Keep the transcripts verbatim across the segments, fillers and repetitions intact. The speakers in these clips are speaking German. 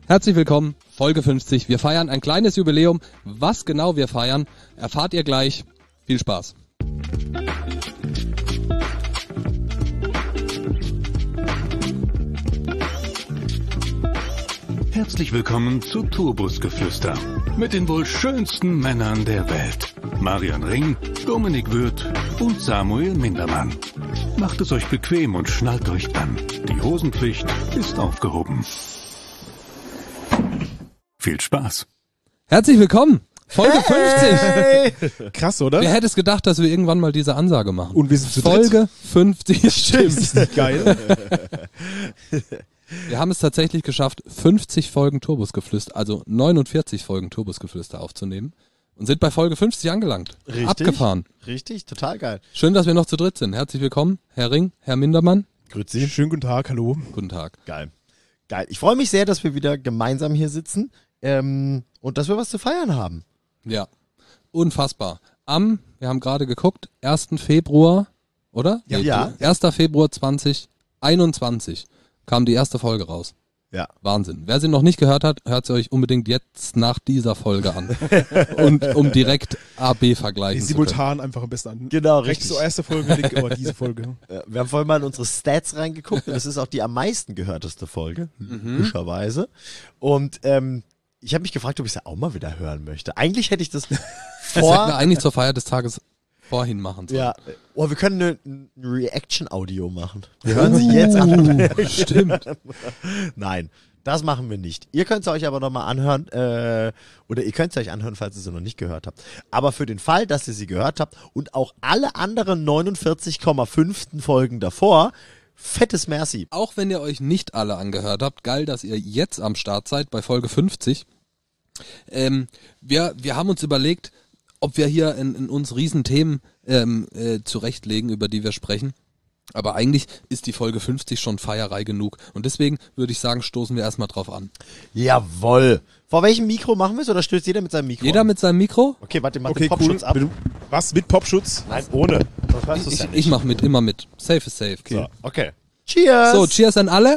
Herzlich willkommen, Folge fünfzig. Wir feiern ein kleines Jubiläum. Was genau wir feiern, erfahrt ihr gleich. Viel Spaß. Herzlich willkommen zu Tourbusgeflüster mit den wohl schönsten Männern der Welt. Marian Ring, Dominik Würth und Samuel Mindermann. Macht es euch bequem und schnallt euch an. Die Hosenpflicht ist aufgehoben. Viel Spaß. Herzlich willkommen, Folge Hey! fünfzig. Krass, oder? Wer hätte es gedacht, dass wir irgendwann mal diese Ansage machen? Und wir sind zu Folge dritt. fünfzig, stimmt. Ist nicht geil. Wir haben es tatsächlich geschafft, fünfzig Folgen Tourbusgeflüster, also neunundvierzig Folgen Tourbusgeflüster aufzunehmen und sind bei Folge fünfzig angelangt. Richtig. Abgefahren. Richtig, total geil. Schön, dass wir noch zu dritt sind. Herzlich willkommen, Herr Ring, Herr Mindermann. Grüezi. Schönen guten Tag, hallo. Guten Tag. Geil. Geil. Ich freue mich sehr, dass wir wieder gemeinsam hier sitzen ähm, und dass wir was zu feiern haben. Ja, unfassbar. Am, wir haben gerade geguckt, ersten Februar, oder? Ja. Ja. ersten Februar zwanzig einundzwanzig kam die erste Folge raus. Ja. Wahnsinn. Wer sie noch nicht gehört hat, hört sie euch unbedingt jetzt nach dieser Folge an. Und um direkt A B vergleichen zu können. Simultan einfach am besten an. Genau, Rechts richtig. zur erste Folge, links aber diese Folge. Äh, Wir haben vorhin mal in unsere Stats reingeguckt und das ist auch die am meisten gehörteste Folge, logischerweise. Und ähm, ich habe mich gefragt, ob ich sie auch mal wieder hören möchte. Eigentlich hätte ich das Das hätten wir vor... eigentlich zur Feier des Tages vorhin machen sollen. Ja, oh, wir können eine, ein Reaction-Audio machen. Wir hören sich jetzt an. Stimmt. Nein, das machen wir nicht. Ihr könnt es euch aber nochmal anhören, äh, oder ihr könnt es euch anhören, falls ihr sie noch nicht gehört habt. Aber für den Fall, dass ihr sie gehört habt und auch alle anderen neunundvierzig Komma fünf Folgen davor, fettes Merci. Auch wenn ihr euch nicht alle angehört habt, geil, dass ihr jetzt am Start seid bei Folge fünfzig. Ähm, wir, wir haben uns überlegt, ob wir hier in, in uns riesen Themen ähm, äh, zurechtlegen, über die wir sprechen. Aber eigentlich ist die Folge fünfzig schon Feierei genug. Und deswegen würde ich sagen, stoßen wir erstmal drauf an. Jawoll. Vor welchem Mikro machen wir es oder stößt jeder mit seinem Mikro Jeder an? mit seinem Mikro? Okay, warte, mach Okay, den Popschutz cool. ab. Mit- Was? Mit Popschutz? Nein, ohne. Sonst hörst du's Ich, ja ich nicht. mach mit, immer mit. Safe is safe. So, okay. Cheers! So, cheers an alle.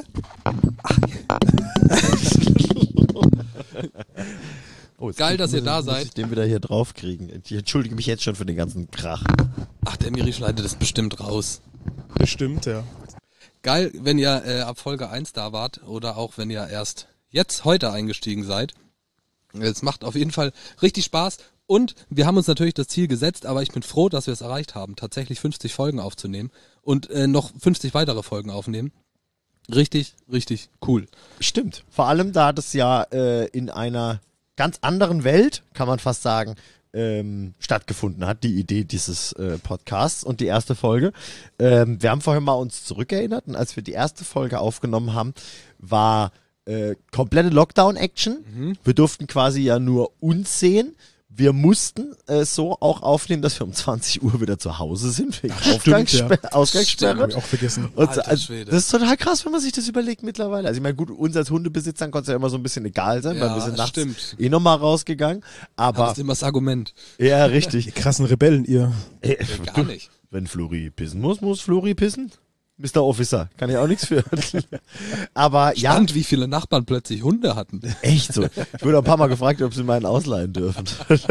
Oh, jetzt Geil, muss dass ihr ich- da muss seid. Ich den wieder hier drauf kriegen. Ich entschuldige mich jetzt schon für den ganzen Krach. Ach, der Miri schneidet das bestimmt raus. Bestimmt, ja. Geil, wenn ihr äh, ab Folge eins da wart oder auch wenn ihr erst jetzt heute eingestiegen seid. Es macht auf jeden Fall richtig Spaß und wir haben uns natürlich das Ziel gesetzt, aber ich bin froh, dass wir es erreicht haben, tatsächlich fünfzig Folgen aufzunehmen und äh, noch fünfzig weitere Folgen aufnehmen. Richtig, richtig cool. Stimmt. Vor allem, da das ja äh, in einer ganz anderen Welt, kann man fast sagen, ähm, stattgefunden hat, die Idee dieses äh, Podcasts und die erste Folge. Ähm, wir haben vorher mal uns zurückerinnert und als wir die erste Folge aufgenommen haben, war äh, komplette Lockdown-Action. Wir durften quasi ja nur uns sehen. Wir mussten äh, so auch aufnehmen, dass wir um zwanzig Uhr wieder zu Hause sind, wegen Aufgangssperre. ja. Ausgangssperre. Hab ich auch vergessen. Und Alter also, Schwede. das ist total krass, wenn man sich das überlegt mittlerweile. Also ich meine, gut, uns als Hundebesitzern konnte es ja immer so ein bisschen egal sein, Ja, weil wir sind nachts stimmt. eh nochmal rausgegangen. Aber Aber, das ist immer das Argument. ja, richtig. Die krassen Rebellen, ihr. Äh, Gar nicht. Wenn Flori pissen muss, muss Flori pissen. Mister Officer, kann ich auch nichts für. Aber ja, Spannend, wie viele Nachbarn plötzlich Hunde hatten. echt so. Ich wurde ein paar Mal gefragt, ob sie meinen ausleihen dürfen.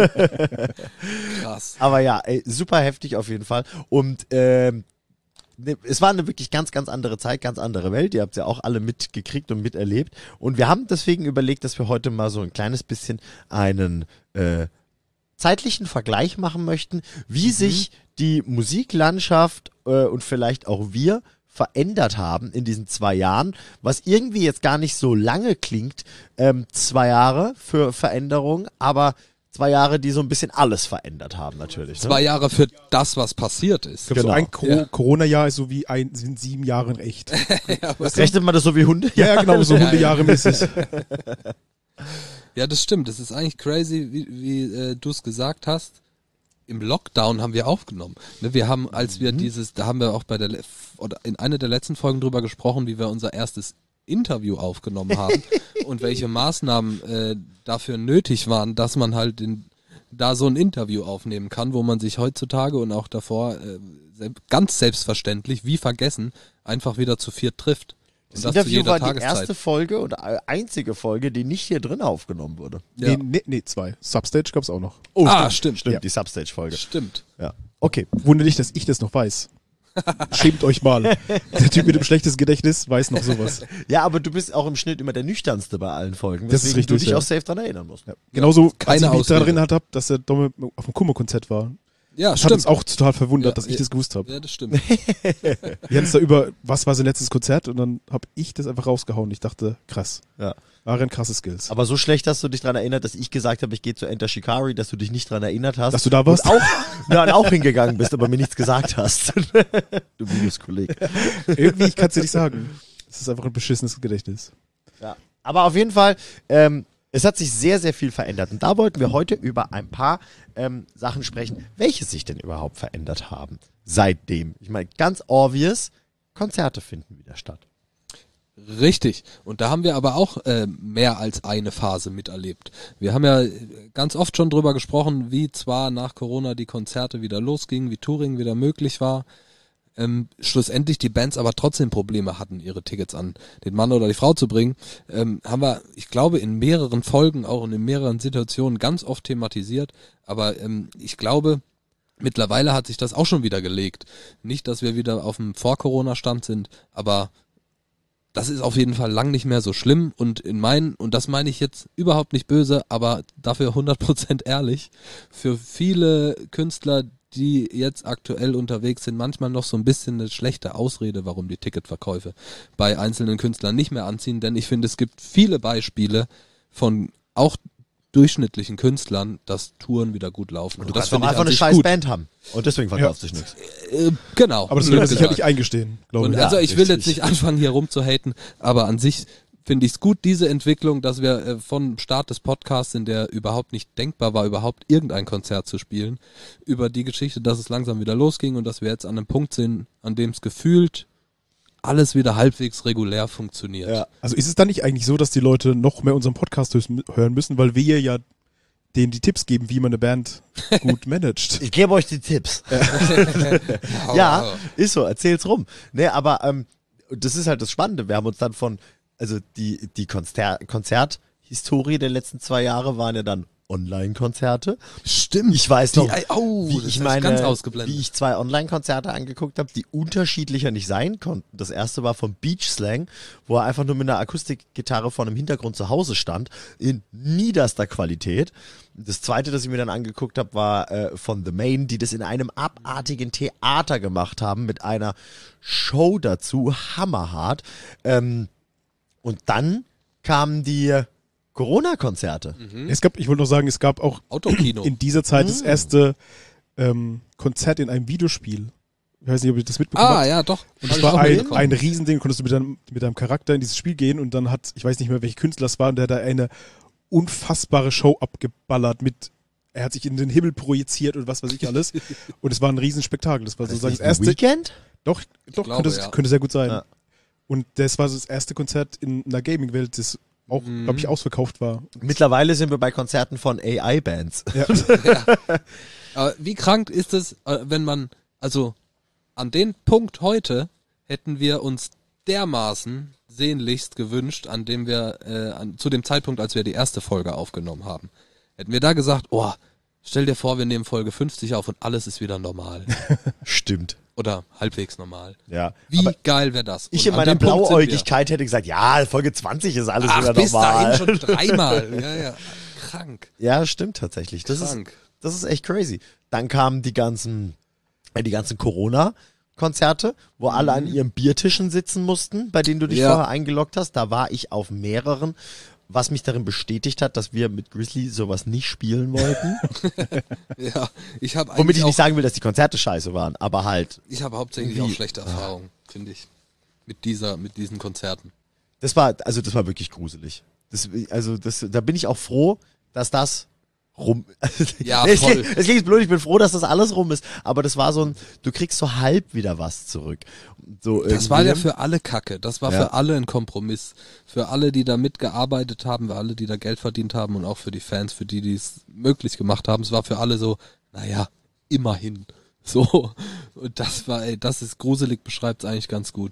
Krass. Aber ja, ey, super heftig auf jeden Fall. Und ähm, ne, es war eine wirklich ganz, ganz andere Zeit, ganz andere Welt. Ihr habt ja auch alle mitgekriegt und miterlebt. Und wir haben deswegen überlegt, dass wir heute mal so ein kleines bisschen einen äh, zeitlichen Vergleich machen möchten, wie sich die Musiklandschaft äh, und vielleicht auch wir verändert haben in diesen zwei Jahren, was irgendwie jetzt gar nicht so lange klingt, ähm, zwei Jahre für Veränderung, aber zwei Jahre, die so ein bisschen alles verändert haben natürlich. Ne? Zwei Jahre für das, was passiert ist. Ich glaube, Genau. so ein Co- Ja. Corona-Jahr ist so wie ein, sind sieben Jahre in echt. Rechnet man das so wie Hunde? Ja, ja, genau, so Ja, Hundejahre mäßig. Ja, das stimmt. Das ist eigentlich crazy, wie, wie äh, du es gesagt hast. Im Lockdown haben wir aufgenommen. Ne, wir haben, als wir dieses, da haben wir auch bei der, le- oder in einer der letzten Folgen drüber gesprochen, wie wir unser erstes Interview aufgenommen haben und welche Maßnahmen äh, dafür nötig waren, dass man halt in, da so ein Interview aufnehmen kann, wo man sich heutzutage und auch davor äh, selb- ganz selbstverständlich, wie vergessen, einfach wieder zu viert trifft. Das, Und das zu Interview jeder war die Tageszeit. erste Folge oder einzige Folge, die nicht hier drin aufgenommen wurde. Ja. Nee, nee, nee, zwei. Substage gab's auch noch. Oh, Ah, stimmt. Stimmt, Ja. die Substage-Folge. Stimmt. Ja. Okay. Wundert dich, dass ich das noch weiß. Schämt euch mal. Der Typ mit dem schlechtesten Gedächtnis weiß noch sowas. Ja, aber du bist auch im Schnitt immer der nüchternste bei allen Folgen. Das ist weswegen du richtig, dich ja. auch safe dran erinnern musst. Ja. Genauso, keine als ich mich daran Ausrede. erinnert habe, dass der Domme auf dem Kummer-Konzert war. Ja, Das hat uns stimmt. auch total verwundert, Ja, dass ich ja. das gewusst habe. Ja, das stimmt. Wir hatten es da über, was war sein letztes Konzert? Und dann habe ich das einfach rausgehauen. Ich dachte, krass. Ja. Waren krasse Skills. Aber so schlecht hast du dich dran erinnert, dass ich gesagt habe, ich gehe zu Enter Shikari, dass du dich nicht dran erinnert hast. Dass du da warst? Und auch, ja, und auch hingegangen bist, aber mir nichts gesagt hast. Du Minuskolleg. Irgendwie, ich kann es dir nicht sagen. Es ist einfach ein beschissenes Gedächtnis. Ja. Aber auf jeden Fall, ähm, es hat sich sehr, sehr viel verändert. Und da wollten wir heute über ein paar ähm, Sachen sprechen, welche sich denn überhaupt verändert haben seitdem. Ich meine, ganz obvious, Konzerte finden wieder statt. Richtig. Und da haben wir aber auch äh, mehr als eine Phase miterlebt. Wir haben ja ganz oft schon drüber gesprochen, wie zwar nach Corona die Konzerte wieder losgingen, wie Touring wieder möglich war, ähm, schlussendlich die Bands aber trotzdem Probleme hatten, ihre Tickets an den Mann oder die Frau zu bringen, ähm, haben wir, ich glaube, in mehreren Folgen, auch in mehreren Situationen ganz oft thematisiert. Aber ähm, ich glaube, mittlerweile hat sich das auch schon wieder gelegt. Nicht, dass wir wieder auf dem Vor-Corona-Stand sind, aber das ist auf jeden Fall lang nicht mehr so schlimm und in meinen, und das meine ich jetzt überhaupt nicht böse, aber dafür hundert Prozent ehrlich, für viele Künstler, die jetzt aktuell unterwegs sind, manchmal noch so ein bisschen eine schlechte Ausrede, warum die Ticketverkäufe bei einzelnen Künstlern nicht mehr anziehen, denn ich finde, es gibt viele Beispiele von auch durchschnittlichen Künstlern, dass Touren wieder gut laufen. Und du das kannst doch finde ich einfach an eine sich scheiß gut. Band haben. Und deswegen verkauft sich nichts. Äh, genau. Aber das blöd will er gesagt. sicherlich eingestehen, glaube Und ich. Ja, also ich will richtig. jetzt nicht anfangen, hier rumzuhaten, aber an sich finde ich es gut, diese Entwicklung, dass wir äh, von Start des Podcasts, in der überhaupt nicht denkbar war, überhaupt irgendein Konzert zu spielen, über die Geschichte, dass es langsam wieder losging und dass wir jetzt an einem Punkt sind, an dem es gefühlt alles wieder halbwegs regulär funktioniert. Ja. Also ist es dann nicht eigentlich so, dass die Leute noch mehr unseren Podcast hö- hören müssen, weil wir ja denen die Tipps geben, wie man eine Band gut managt? Ich gebe euch die Tipps. Aber- Ja, ist so, erzähl's rum. Nee, aber ähm, das ist halt das Spannende. Wir haben uns dann von, also die, die Konzer Konzerthistorie der letzten zwei Jahre waren ja dann Online-Konzerte. Stimmt. Ich weiß Die, noch, oh, wie das ich hab meine, ganz ausgeblendet. wie ich zwei Online-Konzerte angeguckt habe, die unterschiedlicher nicht sein konnten. Das erste war von Beach Slang, wo er einfach nur mit einer Akustikgitarre vor einem Hintergrund zu Hause stand, in niederster Qualität. Das zweite, das ich mir dann angeguckt habe, war äh, von The Main, die das in einem abartigen Theater gemacht haben, mit einer Show dazu, hammerhart. Ähm, und dann kamen die Corona-Konzerte. Es gab, ich wollte noch sagen, es gab auch Autokino. in dieser Zeit Mm. das erste ähm, Konzert in einem Videospiel. Ich weiß nicht, ob ihr das mitbekommen Ah, habt. ja, doch. Und Hab das ich war auch ein, mitbekommen. ein Riesending, konntest du mit deinem, mit deinem Charakter in dieses Spiel gehen und dann hat, ich weiß nicht mehr, welche Künstler es war, und der hat da eine unfassbare Show abgeballert mit, er hat sich in den Himmel projiziert und was weiß ich alles. Und es war ein Riesenspektakel. Das war Das sozusagen das nicht erste. The Weekend? Doch, doch glaube, könnte, ja. könnte sehr gut sein. Ja. Und das war so das erste Konzert in einer Gaming-Welt, das auch, Mhm. glaube ich, ausverkauft war. Mittlerweile sind wir bei Konzerten von A I-Bands. Ja. Aber wie krank ist es, äh, wenn man, also an den Punkt heute hätten wir uns dermaßen sehnlichst gewünscht, an dem wir, äh, an, zu dem Zeitpunkt, als wir die erste Folge aufgenommen haben. Hätten wir da gesagt, oh, stell dir vor, wir nehmen Folge fünfzig auf und alles ist wieder normal. Stimmt. Oder halbwegs normal. Ja. Wie Aber geil wäre das? ich Und in an meiner dem Punkt sind wir. Blauäugigkeit hätte gesagt, ja, Folge zwanzig ist alles Ach, wieder bis normal. dahin schon dreimal. Ja, ja. Krank. Ja, stimmt tatsächlich. Das ist, Krank. das ist echt crazy. Dann kamen die ganzen, äh, die ganzen Corona-Konzerte, wo alle an ihren Biertischen sitzen mussten, bei denen du dich Ja. vorher eingeloggt hast. Da war ich auf mehreren, was mich darin bestätigt hat, dass wir mit Grizzly sowas nicht spielen wollten. Ja, ich habe Womit ich auch, nicht sagen will, dass die Konzerte scheiße waren, aber halt, ich habe hauptsächlich Wie- auch schlechte Erfahrungen, finde ich, mit dieser, mit diesen Konzerten. das war, also das war wirklich gruselig. Das, also das, da bin ich auch froh, dass das rum. Ja, es, voll. klingt, es klingt blöd, ich bin froh, dass das alles rum ist, aber das war so ein, du kriegst so halb wieder was zurück. So Das war irgendwie. ja für alle Kacke. Das war Ja. für alle ein Kompromiss. Für alle, die da mitgearbeitet haben, für alle, die da Geld verdient haben und auch für die Fans, für die, die es möglich gemacht haben. Es war für alle so, naja, immerhin. So. Und das war, ey, das ist gruselig, beschreibt es eigentlich ganz gut.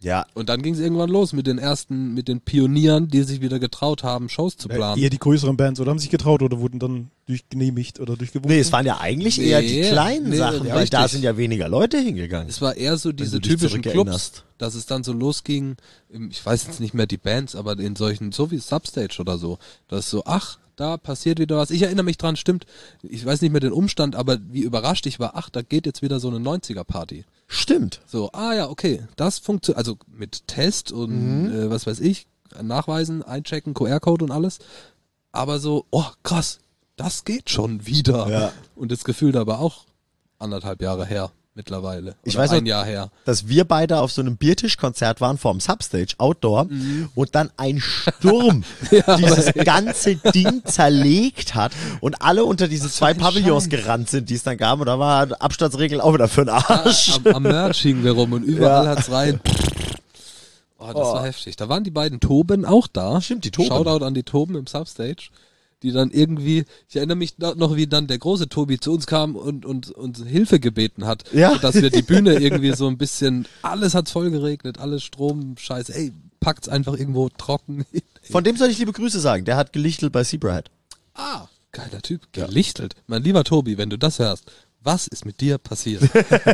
Ja. Und dann ging es irgendwann los mit den ersten, mit den Pionieren, die sich wieder getraut haben, Shows zu planen. Eher die größeren Bands oder haben sich getraut oder wurden dann durchgenehmigt oder durchgewunken? Nee, es waren ja eigentlich Nee, eher die kleinen nee, Sachen, ja, weil da richtig. sind ja weniger Leute hingegangen. Es war eher so diese du dich typischen Clubs, zurückerinnerst. dass es dann so losging, im- ich weiß jetzt nicht mehr die Bands, aber in solchen, so wie Substage oder so, dass so, ach, da passiert wieder was. Ich erinnere mich dran, stimmt, ich weiß nicht mehr den Umstand, aber wie überrascht ich war, ach, da geht jetzt wieder so eine neunziger-Party. Stimmt. So, ah ja, okay, das funktioniert, also mit Test und Mhm. äh, was weiß ich, nachweisen, einchecken, Q R-Code und alles, aber so, oh krass, das geht schon wieder. Ja. Und das Gefühl aber auch anderthalb Jahre her mittlerweile. Ich Oder weiß ein noch- Jahr her. Dass wir beide auf so einem Biertischkonzert waren vorm Substage, Outdoor, Mhm. und dann ein Sturm dieses ganze Ding zerlegt hat und alle unter diese zwei ein Pavillons Scheiß. gerannt sind, die es dann gab, und da war Abstandsregel auch wieder für den Arsch. Am, am Merch hingen wir rum und überall Ja. hat's rein. Oh, das Oh. war heftig. Da waren die beiden Toben auch da. Stimmt, die Toben. Shoutout an die Toben im Substage, die dann irgendwie, ich erinnere mich da noch, wie dann der große Tobi zu uns kam und und uns Hilfe gebeten hat, Ja. dass wir die Bühne irgendwie so ein bisschen, alles hat's voll geregnet, alles Strom, Scheiße, ey, packt's einfach irgendwo trocken hin. Von dem soll ich liebe Grüße sagen. Der hat gelichtelt bei Zebrahead. Ah, geiler Typ, gelichtelt. Mein lieber Tobi, wenn du das hörst, was ist mit dir passiert?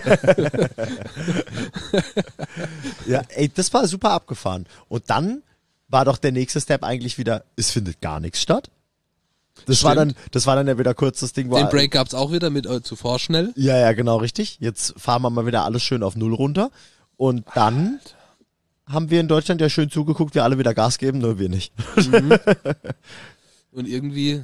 Ja, ey, das war super abgefahren. Und dann war doch der nächste Step eigentlich wieder, es findet gar nichts statt. Das war dann, Stimmt. das war dann ja wieder kurz das Ding, wo Den Break gab's auch wieder mit äh, zuvor schnell. Ja, ja, genau, richtig. Jetzt fahren wir mal wieder alles schön auf Null runter. Und dann haben wir in Deutschland ja schön zugeguckt, wie alle wieder Gas geben, nur wir nicht. Und irgendwie,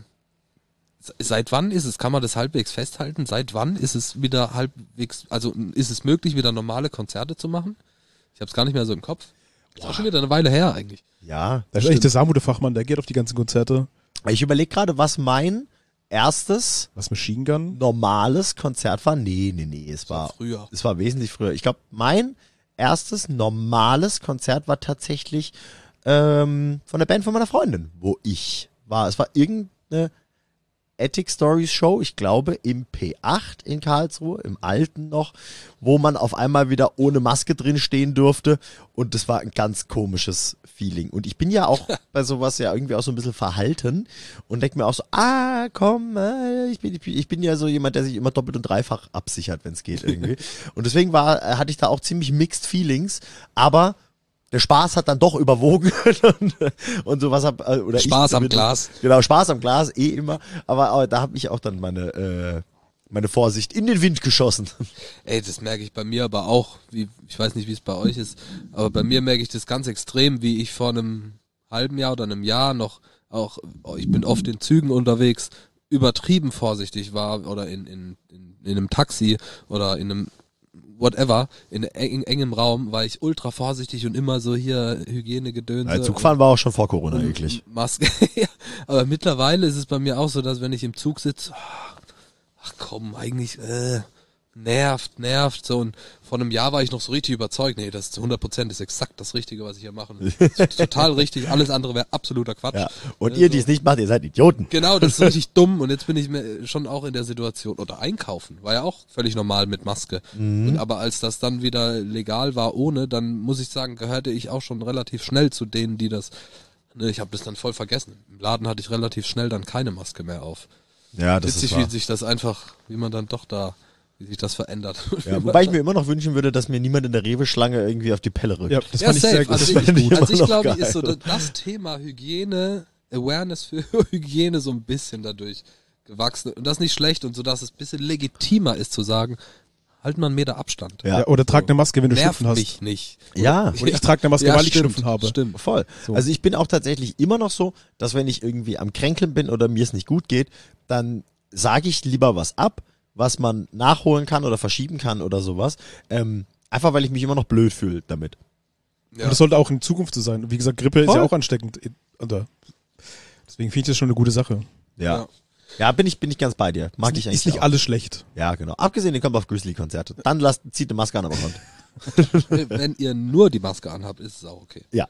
se- seit wann ist es, kann man das halbwegs festhalten? Seit wann ist es wieder halbwegs, also ist es möglich, wieder normale Konzerte zu machen? Ich habe es gar nicht mehr so im Kopf. Ist auch schon wieder eine Weile her eigentlich. Ja. Da ist eigentlich der Samu der Fachmann, der geht auf die ganzen Konzerte. Ich überlege gerade, was mein erstes Was Machine Gun? normales Konzert war. Nee, nee, nee, es war, früher. es war wesentlich früher. Ich glaube, mein erstes normales Konzert war tatsächlich ähm, von der Band von meiner Freundin, wo ich war. Es war irgendeine Attic Stories Show, ich glaube im P acht in Karlsruhe, im Alten noch, wo man auf einmal wieder ohne Maske drin stehen durfte, und das war ein ganz komisches Feeling. Und ich bin ja auch bei sowas ja irgendwie auch so ein bisschen verhalten und denke mir auch so, ah, komm, äh, ich, bin, ich, bin, ich bin ja so jemand, der sich immer doppelt und dreifach absichert, wenn es geht irgendwie. Und deswegen war, äh, hatte ich da auch ziemlich mixed Feelings, aber der Spaß hat dann doch überwogen und, und sowas hab, äh, oder ich Spaß am zumindest. Glas. Genau, Spaß am Glas, eh immer. Aber, aber da habe ich auch dann meine, äh, meine Vorsicht in den Wind geschossen. Ey, das merke ich bei mir aber auch, wie, ich weiß nicht, wie es bei euch ist, aber bei mir merke ich das ganz extrem, wie ich vor einem halben Jahr oder einem Jahr noch auch, oh, ich bin oft in Zügen unterwegs, übertrieben vorsichtig war oder in, in, in, in einem Taxi oder in einem whatever, in eng, engem Raum, war ich ultra vorsichtig und immer so hier Hygienegedönse. Ja, Zugfahren war auch schon vor Corona eklig. Maske. Ja, aber mittlerweile ist es bei mir auch so, dass wenn ich im Zug sitze, ach komm, eigentlich äh, nervt, nervt. So, und vor einem Jahr war ich noch so richtig überzeugt, nee, das zu hundert Prozent ist exakt das Richtige, was ich hier mache. Das ist total richtig, alles andere wäre absoluter Quatsch. Ja. Und Äh, ihr, so. die es nicht macht, ihr seid Idioten. Genau, das ist richtig dumm und jetzt bin ich mir schon auch in der Situation, oder einkaufen, war ja auch völlig normal mit Maske. Und, aber als das dann wieder legal war ohne, dann muss ich sagen, gehörte ich auch schon relativ schnell zu denen, die das, ne, ich habe das dann voll vergessen. Im Laden hatte ich relativ schnell dann keine Maske mehr auf. Ja, das Witzig, ist wie wahr. sich das einfach, wie man dann doch da, wie sich das verändert. Ja, wobei ich mir immer noch wünschen würde, dass mir niemand in der Rewe-Schlange irgendwie auf die Pelle rückt. Ja, das Ja, fand ich safe. sehr gut. Also Das fand ich, ich gut. also ich Immer noch glaube, geil. ist so das, das Thema Hygiene, Awareness für Hygiene so ein bisschen dadurch gewachsen. Und das ist nicht schlecht und so, dass es ein bisschen legitimer ist zu sagen, halt mal einen Meter Abstand. Ja. Ja, oder trag eine Maske, wenn du Nervt Schnupfen hast. mich nicht. Ja. Und ich trage eine Maske, Ja, weil ich stimmt, Schnupfen habe. Stimmt. Voll. So. Also ich bin auch tatsächlich immer noch so, dass wenn ich irgendwie am Kränkeln bin oder mir es nicht gut geht, dann sage ich lieber was ab, was man nachholen kann oder verschieben kann oder sowas. Ähm, einfach weil ich mich immer noch blöd fühle damit. Ja. Und das sollte auch in Zukunft so sein. Wie gesagt, Grippe ist Voll. ja auch ansteckend. Oder deswegen finde ich das schon eine gute Sache. Ja. Ja. Ja, bin ich, bin ich ganz bei dir. Mag ist ich nicht, eigentlich ist nicht auch. alles schlecht. Ja, genau. Abgesehen, ihr kommt auf Grizzly-Konzerte. Dann lasst, zieht eine Maske an, aber kommt. Wenn ihr nur die Maske anhabt, ist es auch okay. Ja.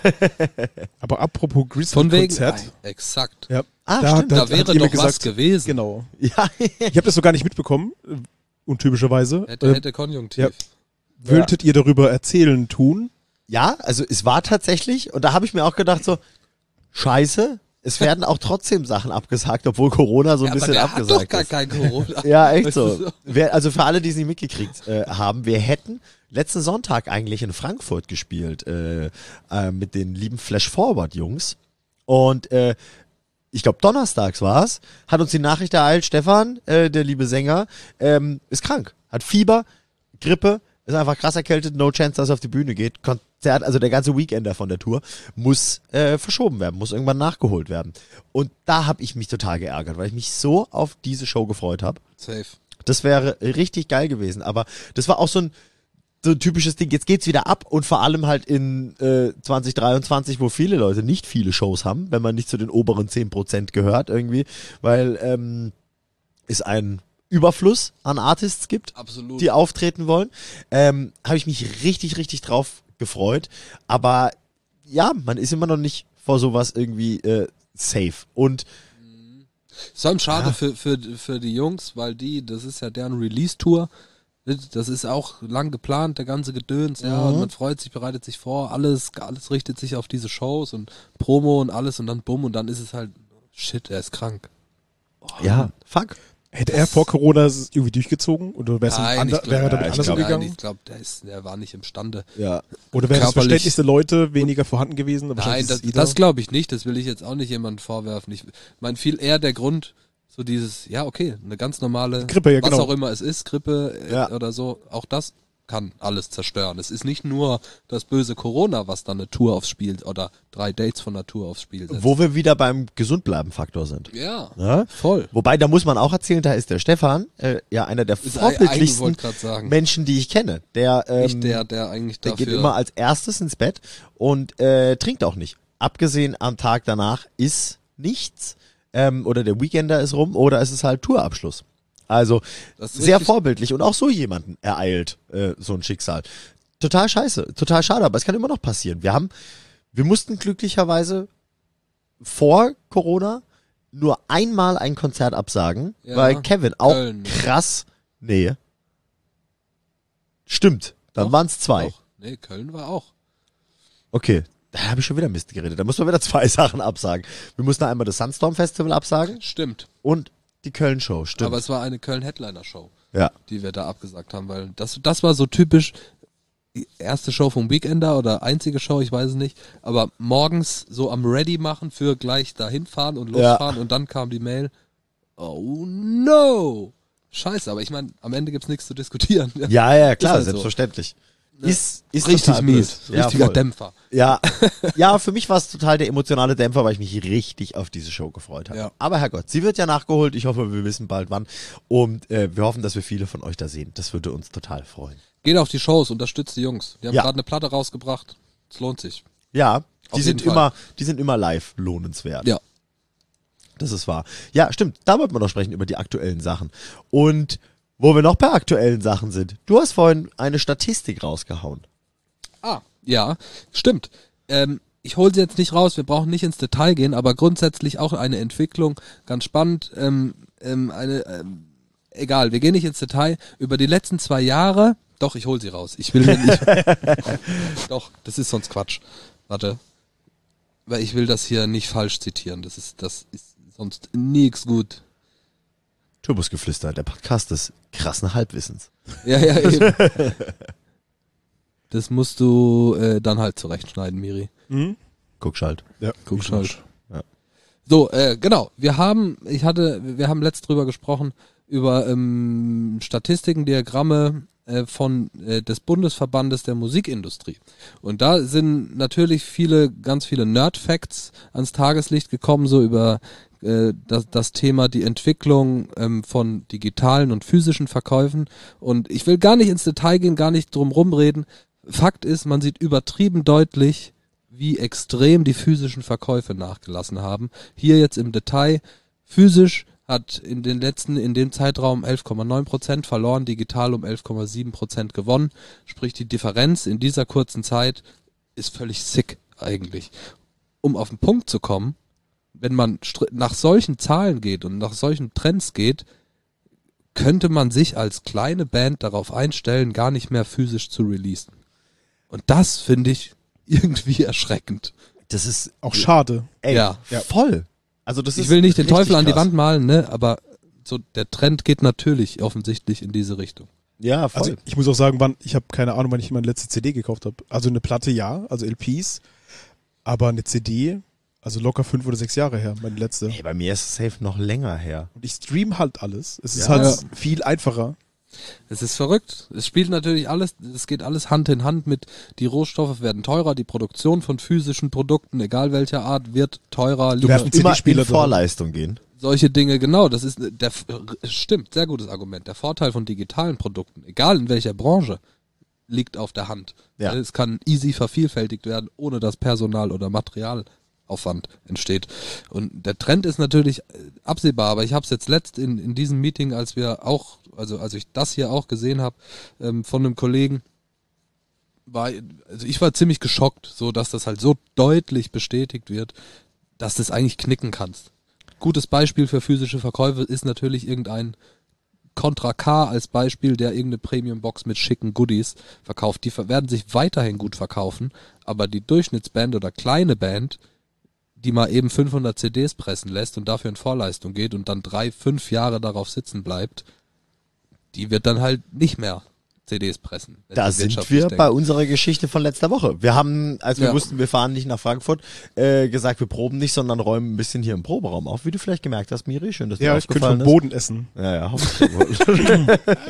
Aber apropos Von wegen, Grizzly-Konzert. Nein, exakt. Ja, Ah, da, stimmt. da, Da hat wäre jemand doch was gesagt, gewesen. Genau. Ja. Ich habe das so gar nicht mitbekommen, äh, untypischerweise. Hätte, Äh, hätte Konjunktiv. ja. Würdet ihr darüber erzählen tun? ja, also es war tatsächlich, und da habe ich mir auch gedacht so, scheiße, es werden auch trotzdem Sachen abgesagt, obwohl Corona so ein Ja, bisschen aber der abgesagt hat doch gar ist. kein Corona. Ja, echt Weißt du so. Wer, also für alle, die es nicht mitgekriegt äh, haben, wir hätten letzten Sonntag eigentlich in Frankfurt gespielt äh, äh, mit den lieben Flash Forward Jungs. Und äh, ich glaube donnerstags war es, hat uns die Nachricht ereilt, Stefan, äh, der liebe Sänger, ähm, ist krank, hat Fieber, Grippe, ist einfach krass erkältet, no chance, dass er auf die Bühne geht. Konzert, also der ganze Weekender von der Tour, muss äh, verschoben werden, muss irgendwann nachgeholt werden. Und da habe ich mich total geärgert, weil ich mich so auf diese Show gefreut habe. Safe. Das wäre richtig geil gewesen, aber das war auch so ein, so ein typisches Ding. Jetzt geht's wieder ab und vor allem halt in äh, zwanzig dreiundzwanzig, wo viele Leute nicht viele Shows haben, wenn man nicht zu den oberen zehn Prozent gehört irgendwie, weil ähm, es ein Überfluss an Artists gibt, Absolut. die auftreten wollen. Ähm, habe ich mich richtig, richtig drauf gefreut. Aber ja, man ist immer noch nicht vor sowas irgendwie äh, safe. Und Ist allem schade Ja. für, für, für die Jungs, weil die, das ist ja deren Release-Tour. Das ist auch lang geplant, der ganze Gedöns, ja, Mhm. und man freut sich, bereitet sich vor, alles, alles richtet sich auf diese Shows und Promo und alles und dann bumm und dann ist es halt, shit, er ist krank. ja, fuck. Hätte er vor Corona es irgendwie durchgezogen oder wäre es Nein, ander, ich glaub- wäre er ja, damit ich anders glaub- Nein, umgegangen? ich glaube, der ist, der war nicht imstande. Ja. Oder wäre das körperlich- Verständnis der Leute weniger vorhanden gewesen? Nein, Wahrscheinlich das, ist es Ida. das glaube ich nicht, das will ich jetzt auch nicht jemandem vorwerfen. Ich meine, viel eher der Grund, so dieses, ja, okay, eine ganz normale, Grippe, ja, was genau. auch immer es ist, Grippe äh, Ja. oder so, auch das kann alles zerstören. Es ist nicht nur das böse Corona, was dann eine Tour aufs Spiel oder drei Dates von der Tour aufs Spiel setzt. Wo wir wieder beim Gesundbleiben-Faktor sind. Ja, Ja? voll. Wobei, da muss man auch erzählen, da ist der Stefan äh, ja einer der Ist ein- eigentlich vorbildlichsten wollte grad sagen. Menschen, die ich kenne. Der, ähm, Nicht der, der eigentlich der dafür... geht immer als erstes ins Bett und äh, trinkt auch nicht. Abgesehen am Tag danach ist nichts. Ähm, oder der Weekender ist rum oder es ist halt Tourabschluss. Also Das ist sehr richtig- vorbildlich und auch so jemanden ereilt äh, so ein Schicksal. Total scheiße, total schade, aber es kann immer noch passieren. Wir haben, wir mussten glücklicherweise vor Corona nur einmal ein Konzert absagen, Ja, weil Kevin auch Köln. krass, nee, stimmt, dann Doch, waren es zwei. Auch. Nee, Köln war auch. Okay, da habe ich schon wieder Mist geredet. Da muss man wieder zwei Sachen absagen. Wir mussten einmal das Sunstorm Festival absagen Stimmt. und die Köln Show, stimmt. Aber es war eine Köln-Headliner-Show, ja. die wir da abgesagt haben, weil das, das war so typisch die erste Show vom Weekender oder einzige Show, ich weiß es nicht, aber morgens so am Ready machen für gleich dahin fahren und losfahren und dann kam die Mail, oh no! Scheiße, aber ich meine, am Ende gibt's nichts zu diskutieren. Ja, ja, klar, halt so. selbstverständlich. Ist, ist Richtig total mies, blöd. Ja, richtiger voll. Dämpfer. Ja, ja, für mich war es total der emotionale Dämpfer, weil ich mich richtig auf diese Show gefreut habe. Ja. Aber Herrgott, sie wird ja nachgeholt. Ich hoffe, wir wissen bald wann. Und äh, wir hoffen, dass wir viele von euch da sehen. Das würde uns total freuen. Geht auf die Shows, unterstützt die Jungs. Die haben Ja. gerade eine Platte rausgebracht. Es lohnt sich. Ja, Auf die sind jeden Fall. immer, die sind immer live lohnenswert. Ja. Das ist wahr. Ja, stimmt. Da wollten wir noch sprechen über die aktuellen Sachen. Und wo wir noch bei aktuellen Sachen sind. Du hast vorhin eine Statistik rausgehauen. Ah, ja, stimmt. Ähm, ich hole sie jetzt nicht raus, wir brauchen nicht ins Detail gehen, aber grundsätzlich auch eine Entwicklung, ganz spannend. Ähm, ähm, eine, ähm, egal, wir gehen nicht ins Detail. Über die letzten zwei Jahre, doch, ich hole sie raus. Ich will nicht. Doch, das ist sonst Quatsch. Warte, weil ich will das hier nicht falsch zitieren. Das ist, das ist sonst nix gut. Turbusgeflüster, der Podcast des krassen Halbwissens. Ja, ja, eben. Das musst du äh, dann halt zurechtschneiden, Miri. Mhm. Guckschalt. Ja, Guck wie halt. Ja. So, äh, genau. Wir haben, ich hatte, wir haben letzt drüber gesprochen über ähm, Statistiken, Diagramme äh, von äh, des Bundesverbandes der Musikindustrie. Und da sind natürlich viele, ganz viele Nerd-Facts ans Tageslicht gekommen, so über äh, das, das Thema die Entwicklung ähm, von digitalen und physischen Verkäufen. Und ich will gar nicht ins Detail gehen, gar nicht drum rumreden. Fakt ist, man sieht übertrieben deutlich, wie extrem die physischen Verkäufe nachgelassen haben. Hier jetzt im Detail, physisch hat in den letzten, in dem Zeitraum elf Komma neun Prozent verloren, digital um elf Komma sieben Prozent gewonnen. Sprich, die Differenz in dieser kurzen Zeit ist völlig sick eigentlich. Um auf den Punkt zu kommen, wenn man str- nach solchen Zahlen geht und nach solchen Trends geht, könnte man sich als kleine Band darauf einstellen, gar nicht mehr physisch zu releasen. Und das finde ich irgendwie erschreckend. Das ist Auch schade. ey, Ja. voll. Also das Ich ist will nicht den richtig Teufel an die krass. Wand malen, ne, aber so der Trend geht natürlich offensichtlich in diese Richtung. Ja, voll. Also ich muss auch sagen, wann, ich habe keine Ahnung, wann ich meine letzte C D gekauft habe. Also eine Platte ja, also L Ps, aber eine C D, also locker fünf oder sechs Jahre her, meine letzte. Ey, bei mir ist es safe noch länger her. Und ich stream halt alles. Es ist Ja. halt Ja. viel einfacher. Es ist verrückt. Es spielt natürlich alles, es geht alles Hand in Hand mit, die Rohstoffe werden teurer, die Produktion von physischen Produkten, egal welcher Art, wird teurer. Du lieber- wirst- Immer C D-Spieler in drin. Vorleistung gehen. Solche Dinge, genau, das ist der stimmt, sehr gutes Argument. Der Vorteil von digitalen Produkten, egal in welcher Branche, liegt auf der Hand. Ja. Es kann easy vervielfältigt werden, ohne dass Personal oder Materialaufwand entsteht. Und der Trend ist natürlich äh, absehbar, aber ich habe es jetzt letzt in, in diesem Meeting, als wir auch, also als ich das hier auch gesehen habe, ähm, von einem Kollegen, war, also ich war ziemlich geschockt, so dass das halt so deutlich bestätigt wird, dass du es eigentlich knicken kannst. Gutes Beispiel für physische Verkäufe ist natürlich irgendein Contra K als Beispiel, der irgendeine Premium-Box mit schicken Goodies verkauft. Die ver- werden sich weiterhin gut verkaufen, aber die Durchschnittsband oder kleine Band, die mal eben fünfhundert C Ds pressen lässt und dafür in Vorleistung geht und dann drei, fünf Jahre darauf sitzen bleibt, die wird dann halt nicht mehr C Ds pressen. wenn Da sie sind wirtschaftlich wir denken. bei unserer Geschichte von letzter Woche. Wir haben, als wir Ja. wussten, wir fahren nicht nach Frankfurt, äh, gesagt, wir proben nicht, sondern räumen ein bisschen hier im Proberaum auf. Wie du vielleicht gemerkt hast, Miri, schön, dass dir Ja, ich könnte aufgefallen vom Boden essen. ist. Ja, ja, hoffentlich.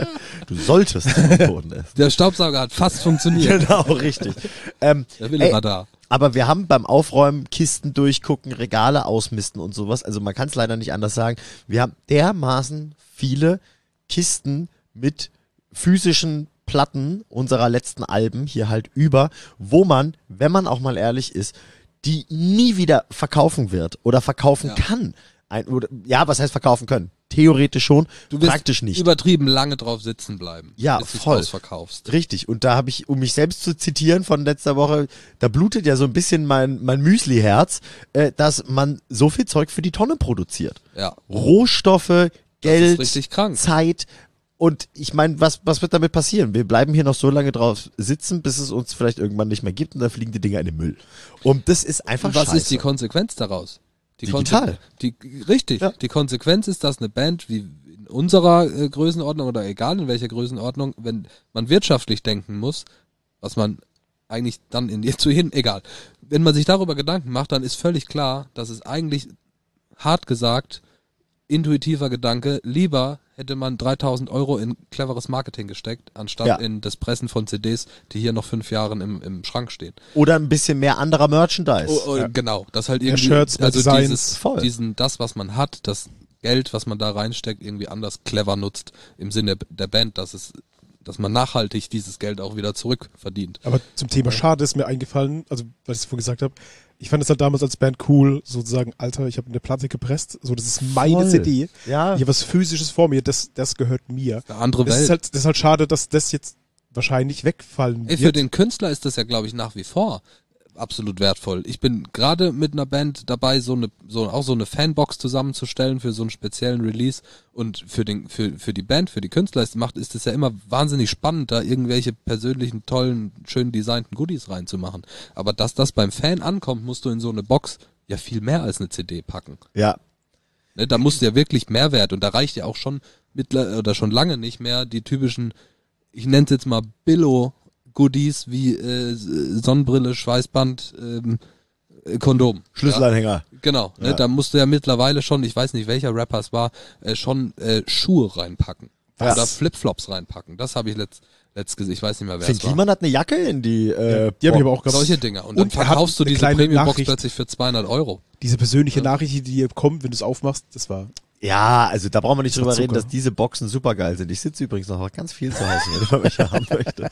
Du solltest vom Boden essen. Der Staubsauger hat fast funktioniert. Genau, richtig. Ähm, Der Wille ey, war da. aber wir haben beim Aufräumen Kisten durchgucken, Regale ausmisten und sowas. Also man kann es leider nicht anders sagen. Wir haben dermaßen viele Kisten mit physischen Platten unserer letzten Alben hier halt über, wo man, wenn man auch mal ehrlich ist, die nie wieder verkaufen wird oder verkaufen Ja. kann. Ein, oder, ja, was heißt verkaufen können? Theoretisch schon, Du wirst praktisch nicht. übertrieben lange drauf sitzen bleiben, Ja, bis du voll. ausverkaufst. Richtig, und da habe ich, um mich selbst zu zitieren von letzter Woche, da blutet ja so ein bisschen mein, mein Müsli-Herz, äh, dass man so viel Zeug für die Tonne produziert. Ja, Rohstoffe, Geld, richtig krank. Zeit. Und ich meine, was, was wird damit passieren? Wir bleiben hier noch so lange drauf sitzen, bis es uns vielleicht irgendwann nicht mehr gibt und dann fliegen die Dinger in den Müll. Und das ist einfach Und was scheiße. ist die Konsequenz daraus? Die Digital. Konse- Die, richtig. Ja. Die Konsequenz ist, dass eine Band wie in unserer äh, Größenordnung oder egal in welcher Größenordnung, wenn man wirtschaftlich denken muss, was man eigentlich dann in zu hin, egal. Wenn man sich darüber Gedanken macht, dann ist völlig klar, dass es eigentlich, hart gesagt, intuitiver Gedanke, lieber hätte man dreitausend Euro in cleveres Marketing gesteckt, anstatt Ja. in das Pressen von C Ds, die hier noch fünf Jahren im, im Schrank stehen. Oder ein bisschen mehr anderer Merchandise. Oh, oh, Ja. Genau, das halt Mehr irgendwie, Shirts, mehr also Designs. dieses, Voll. diesen, das, was man hat, das Geld, was man da reinsteckt, irgendwie anders clever nutzt, im Sinne der Band, dass es, dass man nachhaltig dieses Geld auch wieder zurückverdient. Aber zum Thema Schade ist mir eingefallen, also was ich vorhin gesagt habe, ich fand es halt damals als Band cool, sozusagen, Alter, ich habe eine Platte gepresst, so das ist meine Voll. C D. Ja. Ich habe was Physisches vor mir, das, das gehört mir. Eine andere Das Welt. ist, halt, das ist halt schade, dass das jetzt wahrscheinlich wegfallen Ey, für wird. den Künstler ist das ja, glaube ich, nach wie vor absolut wertvoll. Ich bin gerade mit einer Band dabei, so eine, so auch so eine Fanbox zusammenzustellen für so einen speziellen Release. Und für den, für, für die Band, für die Künstler ist, macht, ist es ja immer wahnsinnig spannend, da irgendwelche persönlichen, tollen, schön designten Goodies reinzumachen. Aber dass das beim Fan ankommt, musst du in so eine Box ja viel mehr als eine C D packen. Ja. Ne, da musst du ja wirklich Mehrwert und da reicht ja auch schon mittler oder schon lange nicht mehr die typischen, ich nenne es jetzt mal Billo-Goodies wie äh, Sonnenbrille, Schweißband, ähm, äh, Kondom. Schlüsselanhänger. Ja, genau, Ja. ne, da musst du ja mittlerweile schon, ich weiß nicht welcher Rapper es war, äh, schon äh, Schuhe reinpacken. Was? Oder Flipflops reinpacken. Das habe ich letzt, letzt gesehen, ich weiß nicht mehr wer Finn es war. Kliman hat eine Jacke in die, äh, Ja, die hab ich aber auch gehabt. Solche Dinger. Und, Und dann er hat verkaufst du eine diese kleine Premium-Box Nachricht. plötzlich für zweihundert Euro. Diese persönliche Ja. Nachricht, die dir kommt, wenn du es aufmachst, das war... Ja, also da brauchen wir nicht Das war drüber reden, Zucker. dass diese Boxen super geil sind. Ich sitze übrigens noch ganz viel zu Hause, wenn man welche haben möchte.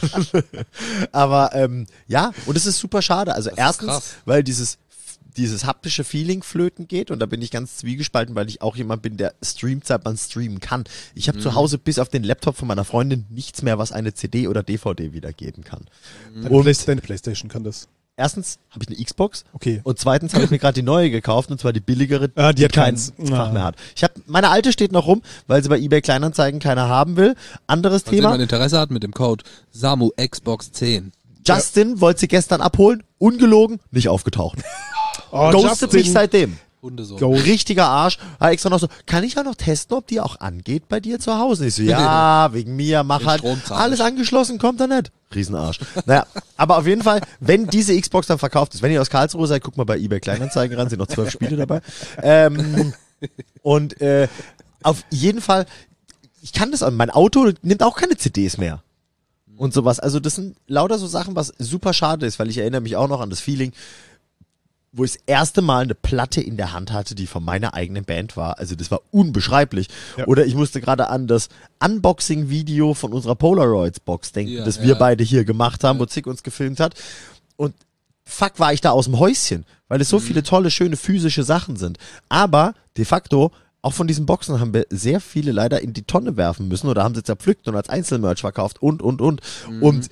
Aber ähm, ja, und es ist super schade. Also Das ist erstens, krass. weil dieses dieses haptische Feeling flöten geht und da bin ich ganz zwiegespalten, weil ich auch jemand bin, der streamt, seit man streamen kann. Ich habe Mhm. zu Hause bis auf den Laptop von meiner Freundin nichts mehr, was eine C D oder D V D wiedergeben kann. Mhm. Deine, Und- Play deine Playstation kann das. Erstens habe ich eine Xbox Okay. und zweitens habe ich mir gerade die neue gekauft und zwar die billigere, Ah, die hat kein keins. Fach Ah. mehr hat. Ich habe meine alte steht noch rum, weil sie bei eBay Kleinanzeigen keiner haben will. Anderes Falls Thema. jemand Interesse hat mit dem Code SAMU Xbox zehn. Justin ja. wollte sie gestern abholen, ungelogen, nicht aufgetaucht. Oh, Ghostet mich seitdem. Hundesohn. Go. Richtiger Arsch. Hat extra noch so, kann ich ja noch testen, ob die auch angeht bei dir zu Hause? Ich so, ja, wegen mir, mach Den halt. Stromzahn. Alles angeschlossen, kommt er nicht. Riesenarsch. Naja, aber auf jeden Fall, wenn diese Xbox dann verkauft ist, wenn ihr aus Karlsruhe seid, guckt mal bei eBay Kleinanzeigen ran, sind noch zwölf Spiele dabei. Ähm, und äh, auf jeden Fall, ich kann das, mein Auto nimmt auch keine C Ds mehr. Und sowas. Also das sind lauter so Sachen, was super schade ist, weil ich erinnere mich auch noch an das Feeling, wo ich das erste Mal eine Platte in der Hand hatte, die von meiner eigenen Band war. Also das war unbeschreiblich. Ja. Oder ich musste gerade an das Unboxing-Video von unserer Polaroids-Box denken, Ja, das ja. wir beide hier gemacht haben, wo Zick uns gefilmt hat. Und fuck, war ich da aus dem Häuschen, weil es so viele tolle, schöne physische Sachen sind. Aber de facto, auch von diesen Boxen haben wir sehr viele leider in die Tonne werfen müssen oder haben sie zerpflückt und als Einzelmerch verkauft und, und, und. Mhm. Und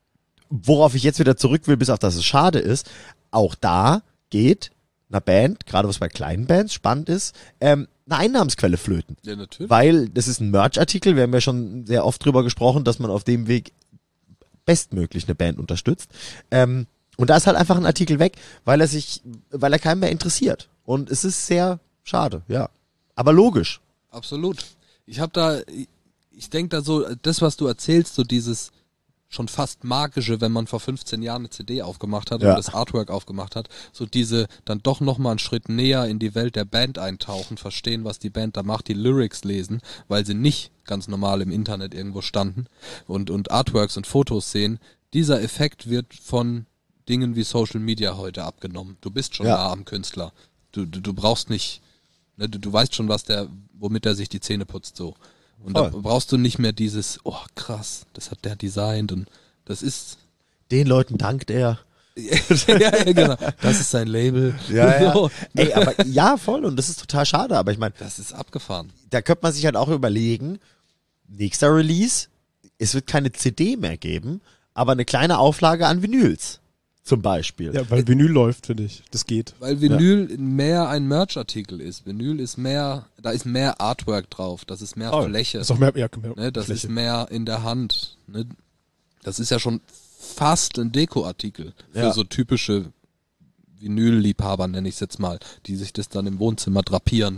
worauf ich jetzt wieder zurück will, bis auf dass es schade ist, auch da geht einer Band, gerade was bei kleinen Bands spannend ist, ähm, eine Einnahmensquelle flöten. Ja, natürlich. Weil das ist ein Merch-Artikel, wir haben ja schon sehr oft drüber gesprochen, dass man auf dem Weg bestmöglich eine Band unterstützt. Ähm, und da ist halt einfach ein Artikel weg, weil er sich, weil er keinen mehr interessiert. Und es ist sehr schade, ja. Aber logisch. Absolut. Ich habe da, ich denke da so, das, was du erzählst, so dieses schon fast magische, wenn man vor fünfzehn Jahren eine C D aufgemacht hat Ja. und das Artwork aufgemacht hat, so diese dann doch nochmal einen Schritt näher in die Welt der Band eintauchen, verstehen, was die Band da macht, die Lyrics lesen, weil sie nicht ganz normal im Internet irgendwo standen und, und Artworks und Fotos sehen. Dieser Effekt wird von Dingen wie Social Media heute abgenommen. Du bist schon Ja. nah am Künstler. Du, du, du brauchst nicht, ne, du, du weißt schon, was der, womit er sich die Zähne putzt, so. Und Voll. da brauchst du nicht mehr dieses, oh krass, das hat der designt und das ist, Den Leuten dankt er. ja, ja, genau, das ist sein Label. Ja, ja. So. Ey, aber ja, voll. Und das ist total schade. Aber ich meine, Das ist abgefahren. da könnte man sich halt auch überlegen, nächster Release, es wird keine C D mehr geben, aber eine kleine Auflage an Vinyls. Zum Beispiel. Ja, weil Vinyl läuft, finde ich. Das geht. Weil Vinyl mehr ein Merch-Artikel ist. Vinyl ist mehr, da ist mehr Artwork drauf, das ist mehr Voll. Fläche. Ist auch mehr, ja, mehr Ne, das Fläche. ist mehr in der Hand. Ne? Das ist ja schon fast ein Dekoartikel für Ja. so typische Vinyl-Liebhaber, nenne ich es jetzt mal, die sich das dann im Wohnzimmer drapieren.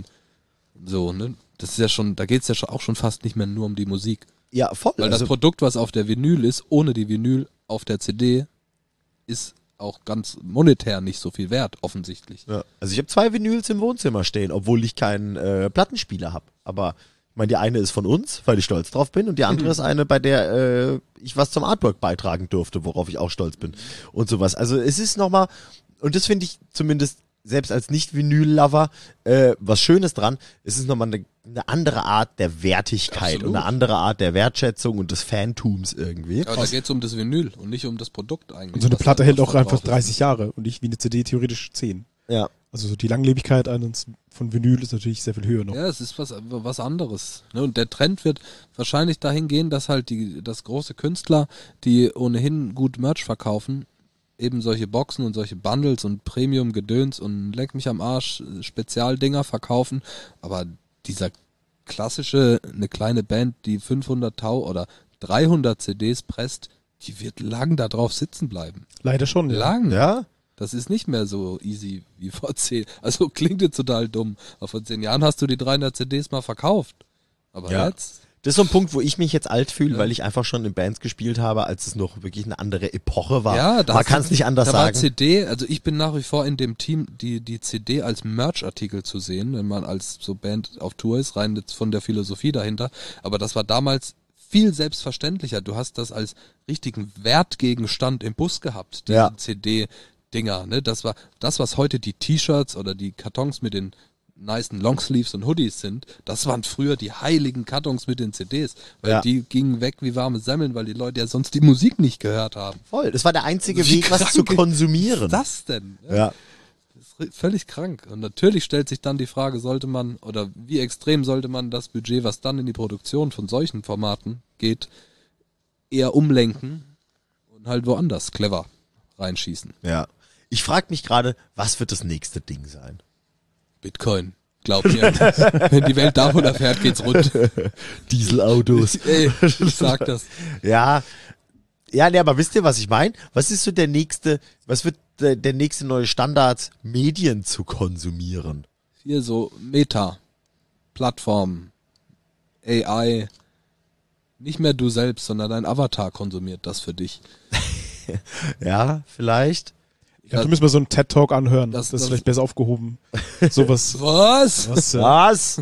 So, ne? Das ist ja schon, da geht's ja schon, auch schon fast nicht mehr nur um die Musik. Ja, voll. Weil Also, das Produkt, was auf der Vinyl ist, ohne die Vinyl auf der C D, ist auch ganz monetär nicht so viel wert, offensichtlich. ja. Also ich habe zwei Vinyls im Wohnzimmer stehen, obwohl ich keinen äh, Plattenspieler habe. Aber ich meine, die eine ist von uns, weil ich stolz drauf bin, und die andere ist eine, bei der äh, ich was zum Artwork beitragen durfte, worauf ich auch stolz bin. Und sowas. Also es ist nochmal, und das finde ich zumindest selbst als Nicht-Vinyl-Lover äh, was Schönes dran, es ist nochmal eine, eine andere Art der Wertigkeit Absolut. und eine andere Art der Wertschätzung und des Fantums irgendwie. Aber da geht's um das Vinyl und nicht um das Produkt eigentlich. Und so eine was Platte da- hält was auch da einfach drauf ist. dreißig Jahre und nicht wie eine C D theoretisch zehn. Ja. Also so die Langlebigkeit eines von Vinyl ist natürlich sehr viel höher noch. Ja, es ist was, was anderes. Ne? Und der Trend wird wahrscheinlich dahin gehen, dass halt die, dass große Künstler, die ohnehin gut Merch verkaufen, eben solche Boxen und solche Bundles und Premium-Gedöns und Leck mich am Arsch äh, Spezialdinger verkaufen. Aber dieser klassische, eine kleine Band, die fünfhundert Tau oder dreihundert C Ds presst, die wird lang da drauf sitzen bleiben. Leider schon, ja. Lang. Ja? Das ist nicht mehr so easy wie vor zehn. Also klingt jetzt total dumm. Aber vor zehn Jahren hast du die dreihundert C Ds mal verkauft. Aber Ja. jetzt? Das ist so ein Punkt, wo ich mich jetzt alt fühle, Ja. weil ich einfach schon in Bands gespielt habe, als es noch wirklich eine andere Epoche war. Ja, da Man hast du- kann es nicht anders da war sagen. C D, also ich bin nach wie vor in dem Team, die, die C D als Merch-Artikel zu sehen, wenn man als so Band auf Tour ist, rein jetzt von der Philosophie dahinter. Aber das war damals viel selbstverständlicher. Du hast das als richtigen Wertgegenstand im Bus gehabt, diese Ja. C D-Dinger. Ne? Das war das, was heute die T-Shirts oder die Kartons mit den nicen Longsleeves und Hoodies sind, das waren früher die heiligen Kartons mit den C Ds, weil Ja. die gingen weg wie warme Semmeln, weil die Leute ja sonst die Musik nicht gehört haben. Voll. Das war der einzige Wie Weg, was krank zu ist konsumieren. Was ist das denn? Ja. Das ist ri- völlig krank. Und natürlich stellt sich dann die Frage, sollte man, oder wie extrem sollte man das Budget, was dann in die Produktion von solchen Formaten geht, eher umlenken und halt woanders clever reinschießen. Ja. Ich frage mich gerade, was wird das nächste Ding sein? Bitcoin. Glaub mir, wenn die Welt davon erfährt, geht's rund. Dieselautos. Ey, ich sag das. Ja. Ja, nee, aber wisst ihr, was ich meine? Was ist so der nächste, was wird der, der nächste neue Standard, Medien zu konsumieren? Hier so Meta, Plattformen, A I. Nicht mehr du selbst, sondern dein Avatar konsumiert das für dich. Ja, vielleicht. Ja, du müssen wir so einen TED-Talk anhören. Das- Das, das ist das- vielleicht besser aufgehoben. Sowas. Was? Was, äh, Was?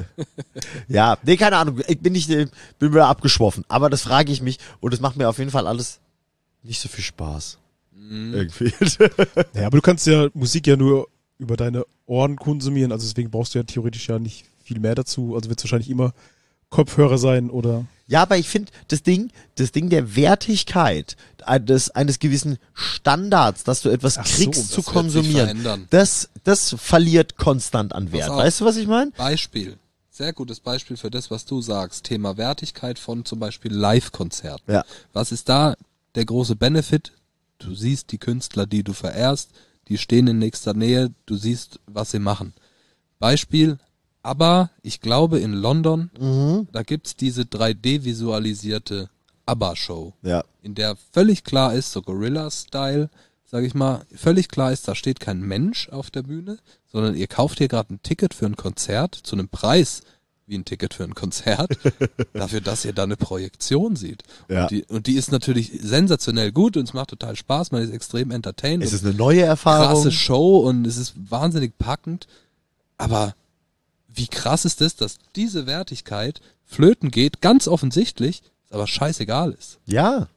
Ja, nee, keine Ahnung. Ich bin nicht, äh, bin mir abgeschwoffen. Aber das frage ich mich und das macht mir auf jeden Fall alles nicht so viel Spaß. Irgendwie. ja, aber du kannst ja Musik ja nur über deine Ohren konsumieren, also deswegen brauchst du ja theoretisch ja nicht viel mehr dazu. Also wird es wahrscheinlich immer Kopfhörer sein oder. Ja, aber ich finde, das Ding, das Ding der Wertigkeit eines, eines gewissen Standards, dass du etwas Ach so, kriegst das zu wird sich konsumieren, verändern. das, das verliert konstant an Wert. auf. Weißt du, was ich meine? Beispiel. Sehr gutes Beispiel für das, was du sagst. Thema Wertigkeit von zum Beispiel Live-Konzerten. Ja. Was ist da der große Benefit? Du siehst die Künstler, die du verehrst, die stehen in nächster Nähe, du siehst, was sie machen. Beispiel, aber ich glaube in London, Mhm. da gibt's diese drei D-visualisierte ABBA-Show, Ja. in der völlig klar ist, so Gorilla-Style, sag ich mal, völlig klar ist, da steht kein Mensch auf der Bühne, sondern ihr kauft hier gerade ein Ticket für ein Konzert zu einem Preis wie ein Ticket für ein Konzert, dafür, dass ihr da eine Projektion seht. Ja. Und, die, und die ist natürlich sensationell gut und es macht total Spaß, man ist extrem entertained. Es und ist eine neue Erfahrung. krasse Show und es ist wahnsinnig packend, aber wie krass ist es, dass diese Wertigkeit flöten geht, ganz offensichtlich, aber scheißegal ist. Ja.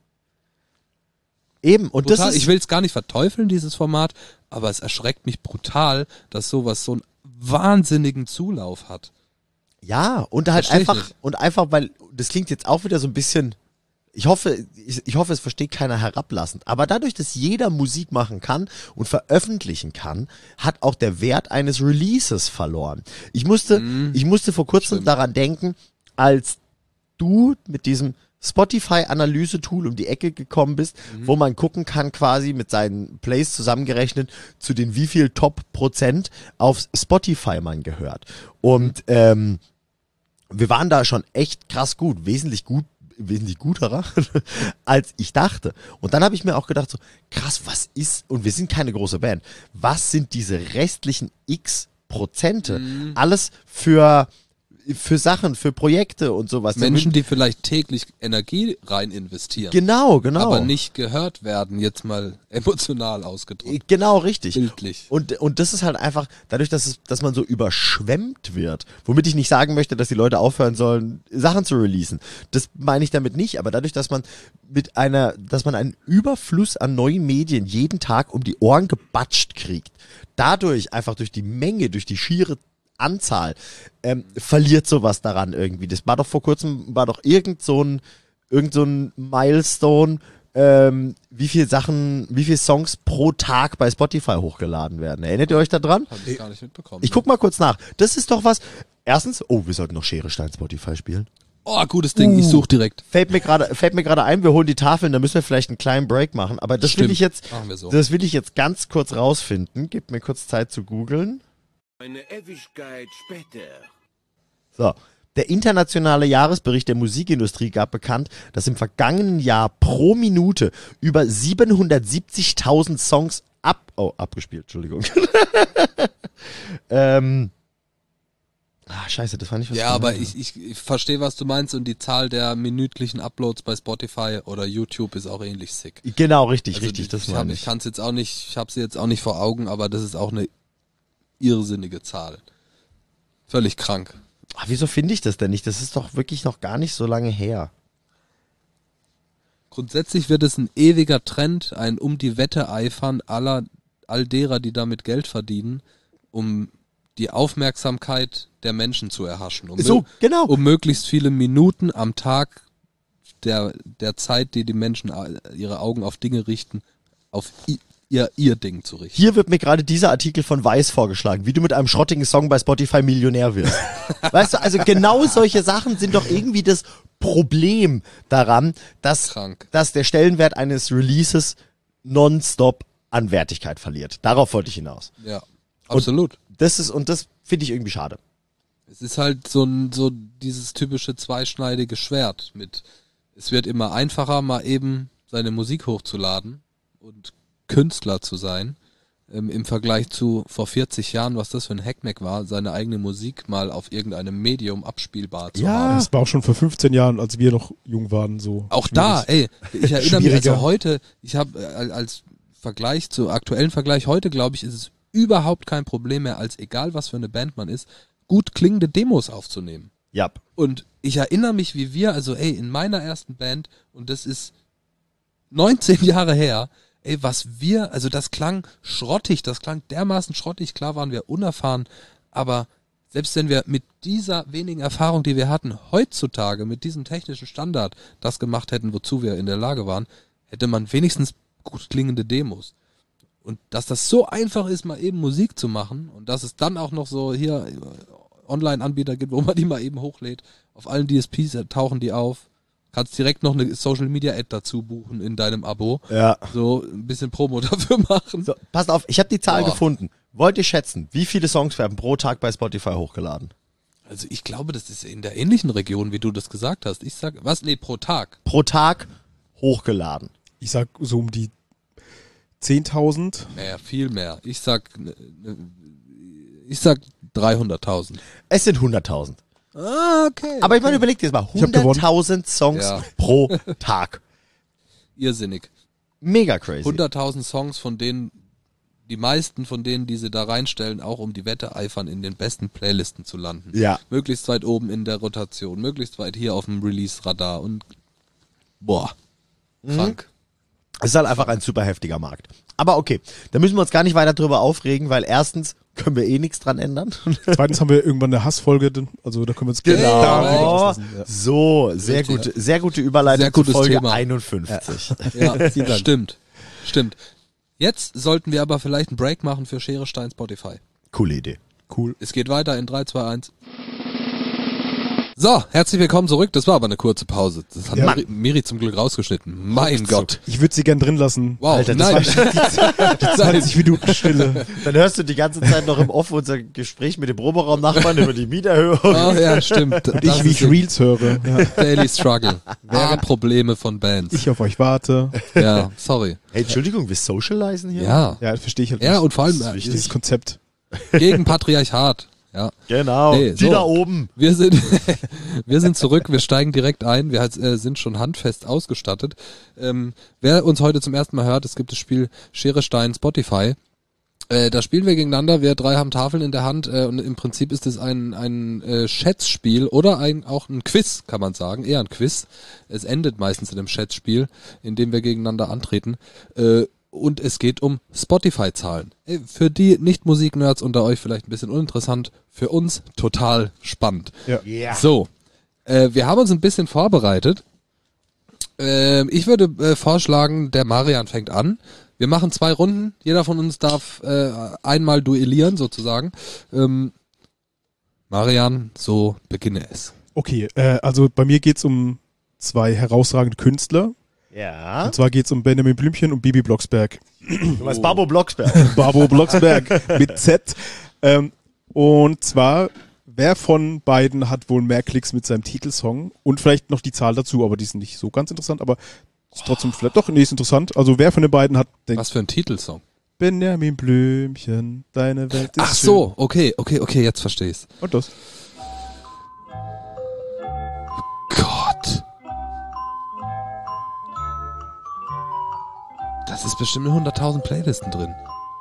Eben. Und Brutal. das ist, Ich will es gar nicht verteufeln, dieses Format, aber es erschreckt mich brutal, dass sowas so einen wahnsinnigen Zulauf hat. ja, und halt Versteh ich einfach, nicht. und einfach, weil, das klingt jetzt auch wieder so ein bisschen, ich hoffe, ich, ich hoffe, es versteht keiner herablassend, aber dadurch, dass jeder Musik machen kann und veröffentlichen kann, hat auch der Wert eines Releases verloren. Ich musste, ich musste vor kurzem Stimmt. daran denken, als du mit diesem Spotify-Analyse-Tool um die Ecke gekommen bist, wo man gucken kann quasi mit seinen Plays zusammengerechnet, zu den wie viel Top-Prozent auf Spotify man gehört. Und ähm, wir waren da schon echt krass gut, wesentlich gut, wesentlich guterer, als ich dachte. Und dann habe ich mir auch gedacht, so krass, was ist, und wir sind keine große Band, was sind diese restlichen X Prozente? Alles für für Sachen, für Projekte und sowas. Menschen, die vielleicht täglich Energie rein investieren, Genau, genau. aber nicht gehört werden, jetzt mal emotional ausgedrückt, Genau, richtig. bildlich. Und, und das ist halt einfach, dadurch, dass, es, dass man so überschwemmt wird, womit ich nicht sagen möchte, dass die Leute aufhören sollen, Sachen zu releasen. Das meine ich damit nicht, aber dadurch, dass man mit einer, dass man einen Überfluss an neuen Medien jeden Tag um die Ohren gebatscht kriegt, dadurch einfach durch die Menge, durch die schiere Anzahl, ähm, verliert sowas daran irgendwie. Das war doch vor kurzem, war doch irgend so ein, irgend so ein Milestone, ähm, wie viel Sachen, wie viel Songs pro Tag bei Spotify hochgeladen werden. Erinnert ihr euch da dran? Habe ich gar nicht mitbekommen. Ich guck mal kurz nach. Das ist doch was. Erstens, oh, wir sollten noch Schere, Stein, Spotify spielen. Oh, gutes Ding, ich suche direkt. Fällt mir gerade, fällt mir gerade ein, wir holen die Tafeln, da müssen wir vielleicht einen kleinen Break machen. Aber das will Stimmt, ich jetzt, machen wir so. das will ich jetzt ganz kurz rausfinden. Gebt mir kurz Zeit zu googeln. Eine Ewigkeit später. So. Der internationale Jahresbericht der Musikindustrie gab bekannt, dass im vergangenen Jahr pro Minute über siebenhundertsiebzigtausend Songs ab, oh, abgespielt, Entschuldigung. ähm, ah, scheiße, das fand ich was. Ja, aber ich, ich, ich verstehe, was du meinst und die Zahl der minütlichen Uploads bei Spotify oder YouTube ist auch ähnlich sick. Genau, richtig, Also richtig, die- das ich hab- meine Ich ich. kann es jetzt auch nicht, ich habe sie jetzt auch nicht vor Augen, aber das ist auch eine irrsinnige Zahl. Völlig krank. Ah, wieso finde ich das denn nicht? Das ist doch wirklich noch gar nicht so lange her. Grundsätzlich wird es ein ewiger Trend, ein um die Wette eifern aller, all derer, die damit Geld verdienen, um die Aufmerksamkeit der Menschen zu erhaschen. Um, So, genau. um möglichst viele Minuten am Tag der, der Zeit, die die Menschen a- ihre Augen auf Dinge richten, auf i- ihr, ihr Ding zu richten. Hier wird mir gerade dieser Artikel von Weiß vorgeschlagen, wie du mit einem schrottigen Song bei Spotify Millionär wirst. Weißt du, also genau solche Sachen sind doch irgendwie das Problem daran, dass, Krank. dass der Stellenwert eines Releases nonstop an Wertigkeit verliert. Darauf wollte ich hinaus. Ja, absolut. Das ist, und das finde ich irgendwie schade. Es ist halt so ein, so dieses typische zweischneidige Schwert mit, es wird immer einfacher, mal eben seine Musik hochzuladen und Künstler zu sein, ähm, im Vergleich zu vor vierzig Jahren, was das für ein Hackmack war, seine eigene Musik mal auf irgendeinem Medium abspielbar zu Ja. haben. Das war auch schon vor fünfzehn Jahren, als wir noch jung waren, so. Auch da, ey, ich erinnere mich, Schwieriger. also heute, ich habe äh, als Vergleich zu aktuellen Vergleich heute, glaube ich, ist es überhaupt kein Problem mehr, als egal was für eine Band man ist, gut klingende Demos aufzunehmen. Ja. Und ich erinnere mich, wie wir, also ey, in meiner ersten Band, und das ist neunzehn Jahre her, ey, was wir, also das klang schrottig, das klang dermaßen schrottig, klar waren wir unerfahren, aber selbst wenn wir mit dieser wenigen Erfahrung, die wir hatten, heutzutage mit diesem technischen Standard das gemacht hätten, wozu wir in der Lage waren, hätte man wenigstens gut klingende Demos. Und dass das so einfach ist, mal eben Musik zu machen und dass es dann auch noch so hier Online-Anbieter gibt, wo man die mal eben hochlädt, auf allen D S Ps tauchen die auf, kannst direkt noch eine Social-Media-Ad dazu buchen in deinem Abo, Ja. so ein bisschen Promo dafür machen. So, passt auf, ich habe die Zahl Boah. gefunden. Wollt ihr schätzen, wie viele Songs werden pro Tag bei Spotify hochgeladen? Also ich glaube, das ist in der ähnlichen Region, wie du das gesagt hast. Ich sag, was? Nee, pro Tag. Pro Tag hochgeladen. Ich sag so um die zehntausend. Naja, viel mehr. Ich sag, ne, ne, ich sag dreihunderttausend. Es sind hunderttausend. Ah, okay. Aber ich meine, überleg dir das mal. Ich hab gewonnen. hunderttausend Songs Ja. pro Tag. Irrsinnig. Mega crazy. hunderttausend Songs, von denen, die meisten von denen, die sie da reinstellen, auch um die Wette eifern, in den besten Playlisten zu landen. Ja. Möglichst weit oben in der Rotation, möglichst weit hier auf dem Release-Radar und boah, krank. Es ist halt einfach ein super heftiger Markt. Aber okay, da müssen wir uns gar nicht weiter drüber aufregen, weil erstens können wir eh nichts dran ändern. Zweitens haben wir irgendwann eine Hassfolge, denn- also da können wir uns Genau. darüber auslassen. Ja. So, sehr Richtig. gute, sehr gute Überleitung Sehr gutes zu Folge Thema. einundfünfzig. Ja, stimmt. Stimmt. Jetzt sollten wir aber vielleicht einen Break machen für Schere, Stein, Spotify. Coole Idee. Cool. Es geht weiter in drei, zwei, eins. So, herzlich willkommen zurück. Das war aber eine kurze Pause. Das hat Ja. Miri, Miri zum Glück rausgeschnitten. Mein Gott. Ich würde sie gern drin lassen. Wow, Alter, das nein. zwanzig Minuten Stille. Dann hörst du die ganze Zeit noch im Off unser Gespräch mit dem Proberaum-Nachbarn über die Mieterhöhung. Oh, ja, stimmt. Und ich, wie ich Reels höre. Ja. Daily Struggle. A-Probleme von Bands. Ich auf euch warte. Ja, sorry. Hey, Entschuldigung, wir socialisen hier? Ja. Ja, verstehe ich halt Ja, nicht. und vor allem Das äh, ist dieses Konzept. gegen Patriarchat. Ja. Genau, Nee, die so. da oben. Wir sind, wir sind zurück, wir steigen direkt ein, wir äh, sind schon handfest ausgestattet. Ähm, wer uns heute zum ersten Mal hört, es gibt das Spiel Schere, Stein, Spotify. Äh, da spielen wir gegeneinander, wir drei haben Tafeln in der Hand äh, und im Prinzip ist es ein, ein äh, Schätzspiel oder ein, auch ein Quiz, kann man sagen, eher ein Quiz. Es endet meistens in einem Schätzspiel, in dem wir gegeneinander antreten. Äh, Und es geht um Spotify-Zahlen. Ey, für die Nicht-Musik-Nerds unter euch vielleicht ein bisschen uninteressant, für uns total spannend. Ja. Ja. So, äh, wir haben uns ein bisschen vorbereitet. Äh, ich würde äh, vorschlagen, der Marian fängt an. Wir machen zwei Runden. Jeder von uns darf äh, einmal duellieren, sozusagen. Ähm, Marian, so beginne es. Okay, äh, also bei mir geht's um zwei herausragende Künstler. Ja. Und zwar geht's um Benjamin Blümchen und Bibi Blocksberg. Du meinst Babo Blocksberg. Babo Blocksberg mit Z. Ähm, und zwar, wer von beiden hat wohl mehr Klicks mit seinem Titelsong? Und vielleicht noch die Zahl dazu, aber die sind nicht so ganz interessant, aber ist trotzdem vielleicht doch, nee, ist interessant. Also wer von den beiden hat den Was für ein Titelsong? Benjamin Blümchen, deine Welt ist Ach schön. so, okay, okay, okay, jetzt verstehe ich's. Und das. Gott. Das ist bestimmt in hunderttausend Playlisten drin.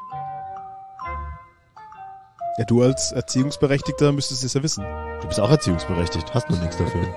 Ja, du als Erziehungsberechtigter müsstest es ja wissen. Du bist auch erziehungsberechtigt, hast nur nichts dafür.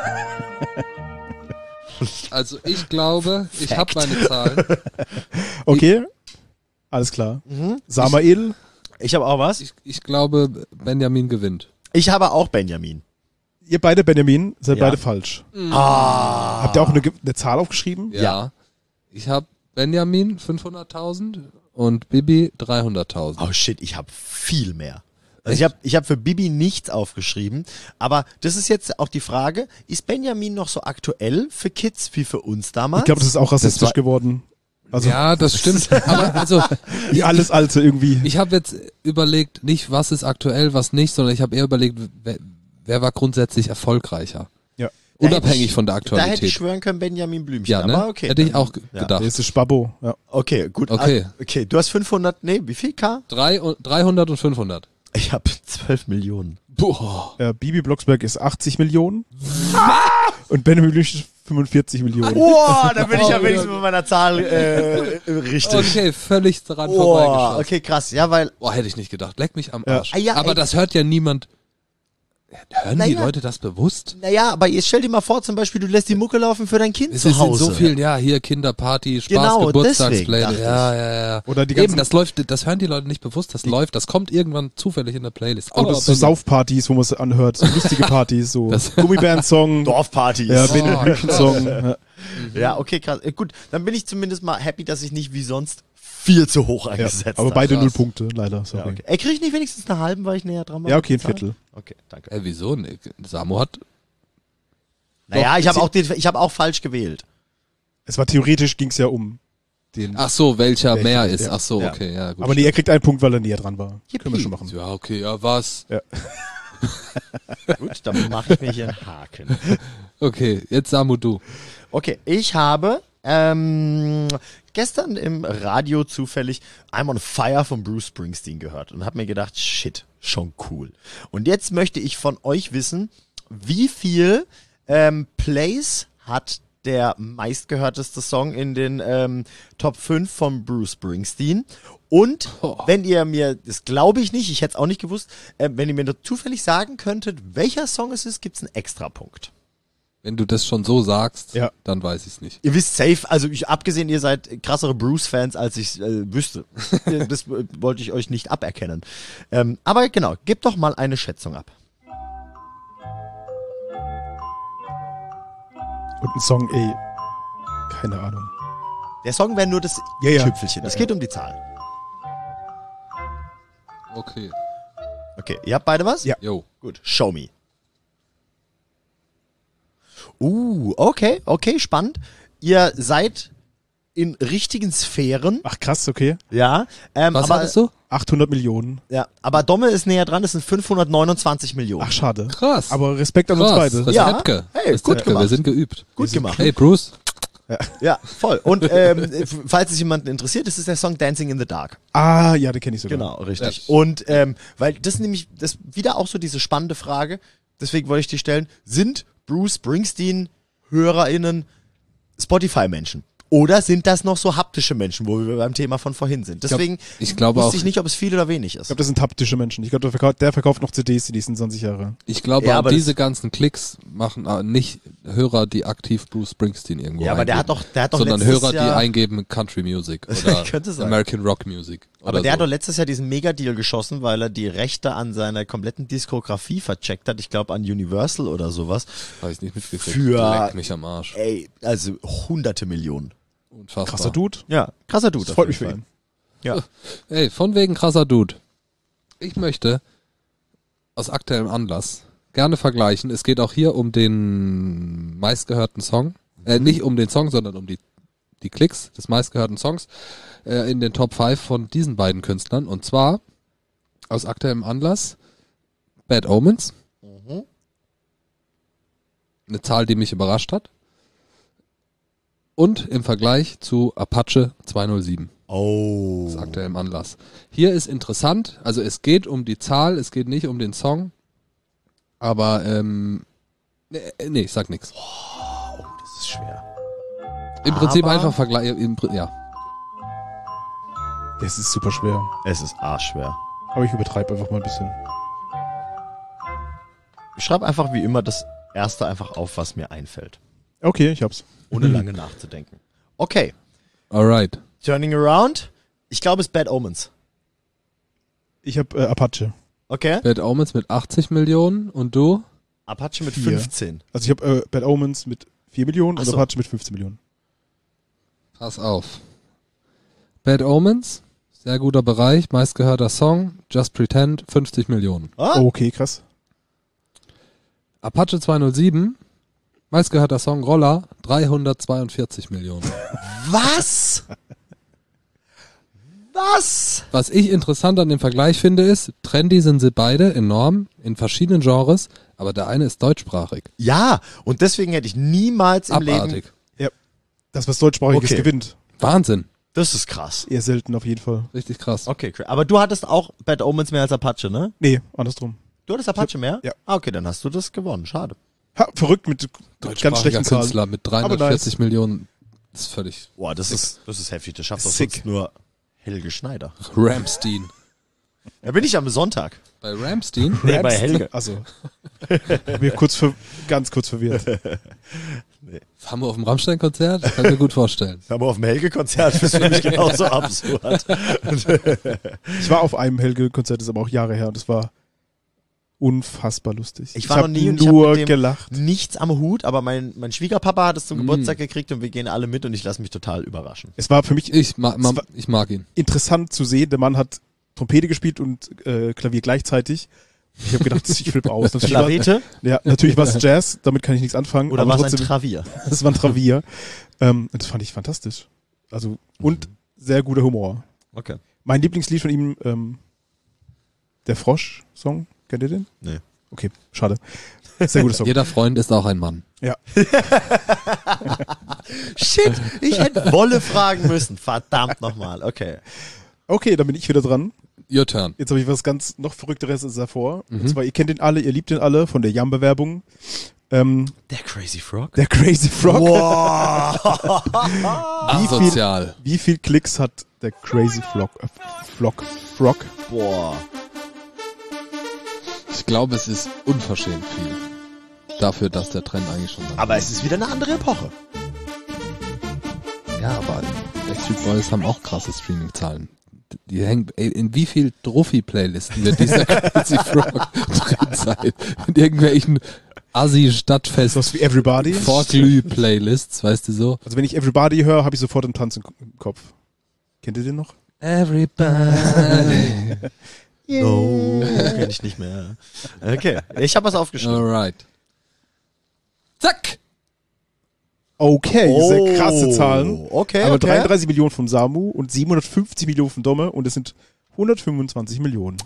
Also ich glaube, ich habe meine Zahlen. Okay, alles klar. Mhm. Samael, Ich habe auch was. Ich, ich glaube, Benjamin gewinnt. Ich habe auch Benjamin. ihr beide Benjamin, seid Ja. beide falsch. Ah. Habt ihr auch eine, Ge- eine Zahl aufgeschrieben? Ja. Ja. Ich habe Benjamin fünfhunderttausend und Bibi dreihunderttausend. Oh shit, ich habe viel mehr. Also ich habe ich hab für Bibi nichts aufgeschrieben, aber das ist jetzt auch die Frage, ist Benjamin noch so aktuell für Kids wie für uns damals? Ich glaube, das ist auch rassistisch Das war- geworden. Also Ja, das stimmt. Aber also, wie alles Alte irgendwie. ich habe jetzt überlegt, nicht was ist aktuell, was nicht, sondern ich habe eher überlegt, wer, wer war grundsätzlich erfolgreicher. Da hätte Unabhängig ich, von der Da hätte ich Aktualität. schwören können, Benjamin Blümchen. Ja, ne? Aber okay. Hätte ich dann- auch ge- ja. gedacht. Der ist Spabo, ja. Okay, gut. Okay. Ah, Okay, du hast fünfhundert, nee, wie viel K? Drei und, dreihundert und fünfhundert. Ich habe zwölf Millionen. Boah. Äh, Bibi Blocksberg ist achtzig Millionen. Und Benjamin Blümchen ist fünfundvierzig Millionen. Boah, da bin ich ja Oh, wenigstens ja. mit meiner Zahl äh, richtig. Okay, völlig dran Boah, vorbeigeschossen. okay, krass. Ja, weil Boah, hätte ich nicht gedacht. Leck mich am Ja. Arsch. Ah, ja, Aber ey. das hört ja niemand. Hören die Naja. Leute das bewusst? Naja, aber jetzt stell dir mal vor, zum Beispiel, du lässt die Mucke laufen für dein Kind Es zu ist in Hause. so vielen, ja, hier Kinderparty, Spaß, Genau, deswegen Geburtstagsplay. dachte Ja, ja, ja. Oder die Eben, ganzen- das läuft, das hören die Leute nicht bewusst, das läuft, das kommt irgendwann zufällig in der Playlist. Oder Oh, so Benny. Saufpartys, wo man es anhört. So lustige Partys, so Das- Gummibären-Song. Dorfpartys. Ja, Oh. Benjamin Blümchen-Song. Ja. Ja, okay, krass. Äh, Gut, dann bin ich zumindest mal happy, dass ich nicht wie sonst viel zu hoch Ja, eingesetzt aber habe. beide Krass. null Punkte, leider. Ja, Sorry. okay. Ey, krieg ich nicht wenigstens einen halben, weil ich näher dran war? Ja, okay, ein Zahl? Viertel. Okay, danke. Äh, wieso? Nee, Samo hat. Naja, ich habe sie- auch, den, ich hab auch falsch gewählt. Es war theoretisch, ging es ja um den. Ach so, welcher Welcher, mehr ist. ja. Ach so, Ja. okay, ja, gut. aber nee, er kriegt einen Punkt, weil er näher dran war. Yippie. Können wir schon machen. Ja, okay, ja, was? Gut, dann mache ich mir hier einen Haken. Okay, jetzt Samu, du. Okay, ich habe ähm, gestern im Radio zufällig I'm on Fire von Bruce Springsteen gehört und habe mir gedacht, shit, schon cool. Und jetzt möchte ich von euch wissen, wie viel ähm, Plays hat der meistgehörteste Song in den ähm, Top fünf von Bruce Springsteen. Und Oh. wenn ihr mir, das glaube ich nicht, ich hätte es auch nicht gewusst, äh, wenn ihr mir nur zufällig sagen könntet, welcher Song es ist, gibt es einen Extrapunkt. Wenn du das schon so sagst, Ja. dann weiß ich es nicht. Ihr wisst safe, also ich, abgesehen, ihr seid krassere Bruce-Fans, als ich äh, wüsste. Das äh, wollte ich euch nicht aberkennen. Ähm, aber genau, gebt doch mal eine Schätzung ab. Und ein Song, ey. Keine Ahnung. Der Song wäre nur das Ja, ja. Tüpfelchen. Es geht um die Zahl. Okay. Okay, ihr habt beide was? Ja. Jo. Gut, show me. Uh, okay, okay, spannend. Ihr seid in richtigen Sphären, Ach krass, okay. ja. Ähm, Was aber, hattest du? achthundert Millionen. Ja, aber Domme ist näher dran, das sind fünfhundertneunundzwanzig Millionen. Ach, schade. Krass. Aber Respekt an uns Krass. beide. Ja. Respektke. Hey, gut Respektke. gemacht. Wir sind geübt. Gut gemacht. Hey, Bruce. Ja, voll. Und ähm, falls es jemanden interessiert, das ist der Song Dancing in the Dark. Ah, ja, den kenne ich sogar. Genau, richtig. Ja. Und ähm, weil das ist nämlich das wieder auch so diese spannende Frage, deswegen wollte ich die stellen, sind Bruce Springsteen HörerInnen Spotify-Menschen? Oder sind das noch so haptische Menschen, wo wir beim Thema von vorhin sind? Deswegen ich glaube wusste auch- ich nicht, ob es viel oder wenig Ich ist. glaube, das sind haptische Menschen. Ich glaube, der, verkauft- der verkauft noch C Ds die nächsten zwanzig Jahre. Ich glaube, Ja, auch aber diese das- ganzen Klicks machen äh, nicht Hörer, die aktiv Bruce Springsteen irgendwo Ja, aber der eingeben, hat doch- der hat doch sondern letztes Hörer, die Jahr- eingeben Country Music oder Könnte sein. American Rock Music. Aber oder der so. hat doch letztes Jahr diesen Megadeal geschossen, weil er die Rechte an seiner kompletten Diskografie vercheckt hat. Ich glaube an Universal oder sowas. Hab ich nicht mitgekriegt. Für- Leck mich am Arsch. Ey, also hunderte Millionen. Unfassbar. Krasser Dude. Ja, krasser Dude. Das auf freut mich jeden für Fall. ihn. Ja. Ey, von wegen krasser Dude. Ich möchte aus aktuellem Anlass gerne vergleichen. Es geht auch hier um den meistgehörten Song. Äh, nicht um den Song, sondern um die, die Klicks des meistgehörten Songs äh, in den Top fünf von diesen beiden Künstlern. Und zwar aus aktuellem Anlass Bad Omens. Eine Zahl, die mich überrascht hat. Und im Vergleich zu Apache zweihundertsieben. Oh. Aus aktuellem Anlass. Hier ist interessant, also es geht um die Zahl, es geht nicht um den Song, aber ähm, nee, nee ich sag nichts. Das ist schwer. Im Prinzip Aber- einfach vergleichen, ja. Das ist super schwer. Es ist arschschwer. Aber ich übertreibe einfach mal ein bisschen. Ich schreibe einfach wie immer das erste einfach auf, was mir einfällt. Okay, ich hab's. Ohne lange nachzudenken. Okay. Alright. Turning around. Ich glaube, es ist Bad Omens. Ich hab äh, Apache. Okay. Bad Omens mit achtzig Millionen und du? Apache mit Vier. fünfzehn. Also ich hab äh, Bad Omens mit vier Millionen Ach und so. Apache mit fünfzehn Millionen. Pass auf. Bad Omens, sehr guter Bereich, meistgehörter Song, Just Pretend, fünfzig Millionen. Ah? Oh, okay, krass. Apache zweihundertsieben, meistgehörter Song Roller, dreihundertzweiundvierzig Millionen. Was? Was? Was ich interessant an dem Vergleich finde, ist, trendy sind sie beide enorm, in verschiedenen Genres, aber der eine ist deutschsprachig. Ja, und deswegen hätte ich niemals im Leben... Abartig. Ja. Das, was deutschsprachiges Okay. gewinnt. Wahnsinn. Das ist krass. Eher selten auf jeden Fall. Richtig krass. Okay, cra- aber du hattest auch Bad Omens mehr als Apache, ne? Nee, andersrum. Du hattest Apache mehr? Ja. Ah, okay, dann hast du das gewonnen. Schade. Ha, verrückt mit ganz Deutschsprachiger schlechten Zahlen. Künstler mit Aber dreihundertvierzig nice. Millionen. Das ist völlig Boah, das ist, das ist heftig. Das schafft doch Sick. sonst nur Helge Schneider. Ramstein. Da bin ich am Sonntag. Bei Ramstein? Nee, bei Helge. Also. Hab mich kurz ver ganz kurz verwirrt. Das haben wir auf dem Rammstein-Konzert? Kann ich mir gut vorstellen. Aber auf dem Helge-Konzert ist für mich genauso absurd. Ich war auf einem Helge-Konzert, das ist aber auch Jahre her und es war unfassbar lustig. Ich war hab noch nie und ich hab nur mit dem gelacht. Nichts am Hut, aber mein, mein Schwiegerpapa hat es zum Mm. Geburtstag gekriegt und wir gehen alle mit und ich lasse mich total überraschen. Es war für mich Ich, ma, ma, Es war- ich mag ihn. interessant zu sehen. Der Mann hat Trompete gespielt und äh, Klavier gleichzeitig. Ich habe gedacht, ich flippe aus. Natürlich war, Klavete ja, natürlich war es Jazz, damit kann ich nichts anfangen. oder aber war es ein trotzdem, Travier? das war ein Travier. ähm, und das fand ich fantastisch. Also, und sehr guter Humor. Okay. Mein Lieblingslied von ihm, ähm, der Frosch-Song. Kennt ihr den? Nee. Okay, schade. Sehr guter Song. Jeder Freund ist auch ein Mann. Ja. Shit, ich hätte Wolle fragen müssen. Verdammt nochmal. Okay. Okay, dann bin ich wieder dran. Your turn. Jetzt habe ich was ganz noch Verrückteres als davor. Und zwar, ihr kennt den alle, ihr liebt den alle von der Jamba-Werbung. Ähm, Der Crazy Frog? der Crazy Frog. Wow. Wie viel, Asozial. wie viel Klicks hat der Crazy Frog? Äh, Frog. Frog? Boah. Ich glaube, es ist unverschämt viel. Dafür, dass der Trend eigentlich schon da Aber es ist wieder eine andere Epoche. Ja, aber Backstreet Boys haben auch krasse Streaming-Zahlen. Die hängen, ey, in wie viel Trophy-Playlisten wird dieser Crazy Frog drin sein? In irgendwelchen Assi-Stadtfest Was wie Everybody. Vorglüh-Playlists, weißt du so? Also wenn ich Everybody höre, habe ich sofort einen Tanz im im Kopf. Kennt ihr den noch? Everybody. No, kenn ich nicht mehr. Okay, ich habe was aufgeschrieben. Alright. Zack! Okay, Oh, sehr krasse Zahlen. Okay, Aber okay. dreiunddreißig Millionen von Samu und siebenhundertfünfzig Millionen von Domme und es sind hundertfünfundzwanzig Millionen.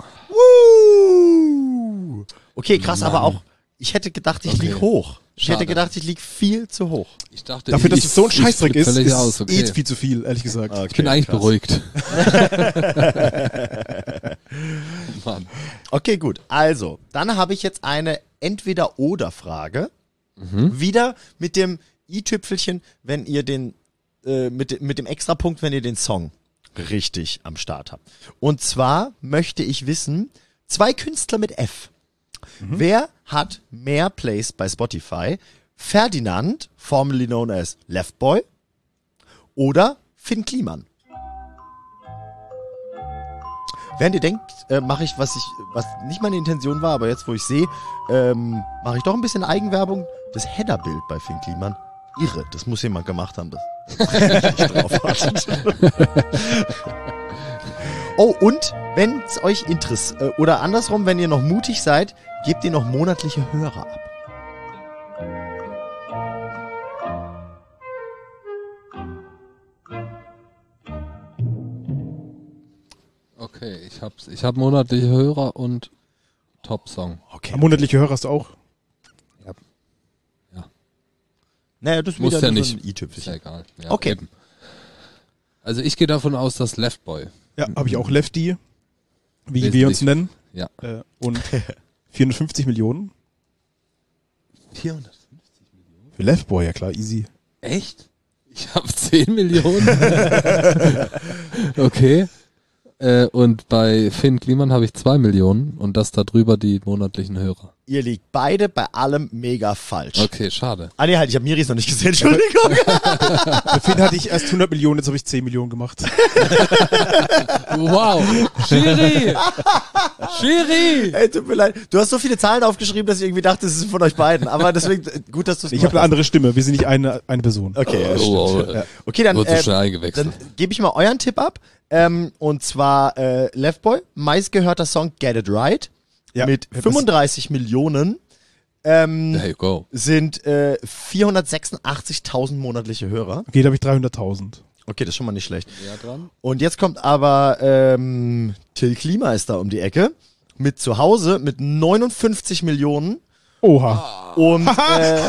Woo. Okay, krass, aber auch, ich hätte gedacht, ich Okay. lieg hoch. Ich Schade. hätte gedacht, ich lieg viel zu hoch. Ich dachte, Dafür, dass ich, es so ein ich Scheißdreck flipp ist, völlig ist aus, okay. eh viel zu viel, ehrlich gesagt. Okay, Ich bin eigentlich krass. beruhigt. Mann. Okay, gut. Also, dann habe ich jetzt eine Entweder-Oder-Frage. Wieder mit dem i-Tüpfelchen, wenn ihr den, äh, mit, mit dem Extrapunkt, wenn ihr den Song richtig am Start habt. Und zwar möchte ich wissen, zwei Künstler mit F. Wer hat mehr Plays bei Spotify? Ferdinand, formerly known as Leftboy, oder Finn Kliman? Während ihr denkt, äh, mache ich, was ich, was nicht meine Intention war, aber jetzt, wo ich sehe, ähm, mache ich doch ein bisschen Eigenwerbung. Das Headerbild bei Finn Kliman. Irre, das muss jemand gemacht haben, das richtig drauf hat. Oh, und wenn es euch interessiert, äh, oder andersrum, wenn ihr noch mutig seid, gebt ihr noch monatliche Hörer ab. Okay, ich hab's. Ich hab monatliche Hörer und Top-Song. Okay. Monatliche Hörer hast du auch. Naja, das ist Muss wieder ja nur nicht. so ein Ist ja i-Tüpfelchen. egal. Ja, Okay. eben. Also ich gehe davon aus, dass Leftboy. Ja, habe ich auch Lefty, wie Wesentlich. wir uns nennen. Ja. Äh, und vierhundertfünfzig Millionen. vierhundert. Für Leftboy, ja klar, easy. Echt? Ich habe zehn Millionen. Okay. Äh, und bei Finn Kliman habe ich zwei Millionen und das da drüber die monatlichen Hörer. Ihr liegt beide bei allem mega falsch. Okay, schade. Ah nee, halt, ich habe Miris noch nicht gesehen, Entschuldigung. Für Finn hatte ich erst hundert Millionen, jetzt habe ich zehn Millionen gemacht. Wow. Schiri! Schiri! Ey, tut mir leid. Du hast so viele Zahlen aufgeschrieben, dass ich irgendwie dachte, es ist von euch beiden. Aber deswegen, äh, gut, dass du es Ich habe eine andere Stimme, wir sind nicht eine, eine Person. Okay, ja, stimmt. Oh, oh, Okay, dann, Wurde so äh, schnell eingewechselt. dann gebe ich mal euren Tipp ab. Ähm, und zwar äh, Leftboy, meistgehörter Song Get It Right Ja, mit das- fünfunddreißig Millionen ähm, There you go. sind äh, vierhundertsechsundachtzigtausend monatliche Hörer. Okay, da habe ich dreihunderttausend. Okay, das ist schon mal nicht schlecht. Ja, dran. Und jetzt kommt aber ähm, Till Klima ist da um die Ecke mit zu Hause mit neunundfünfzig Millionen Oha. und äh,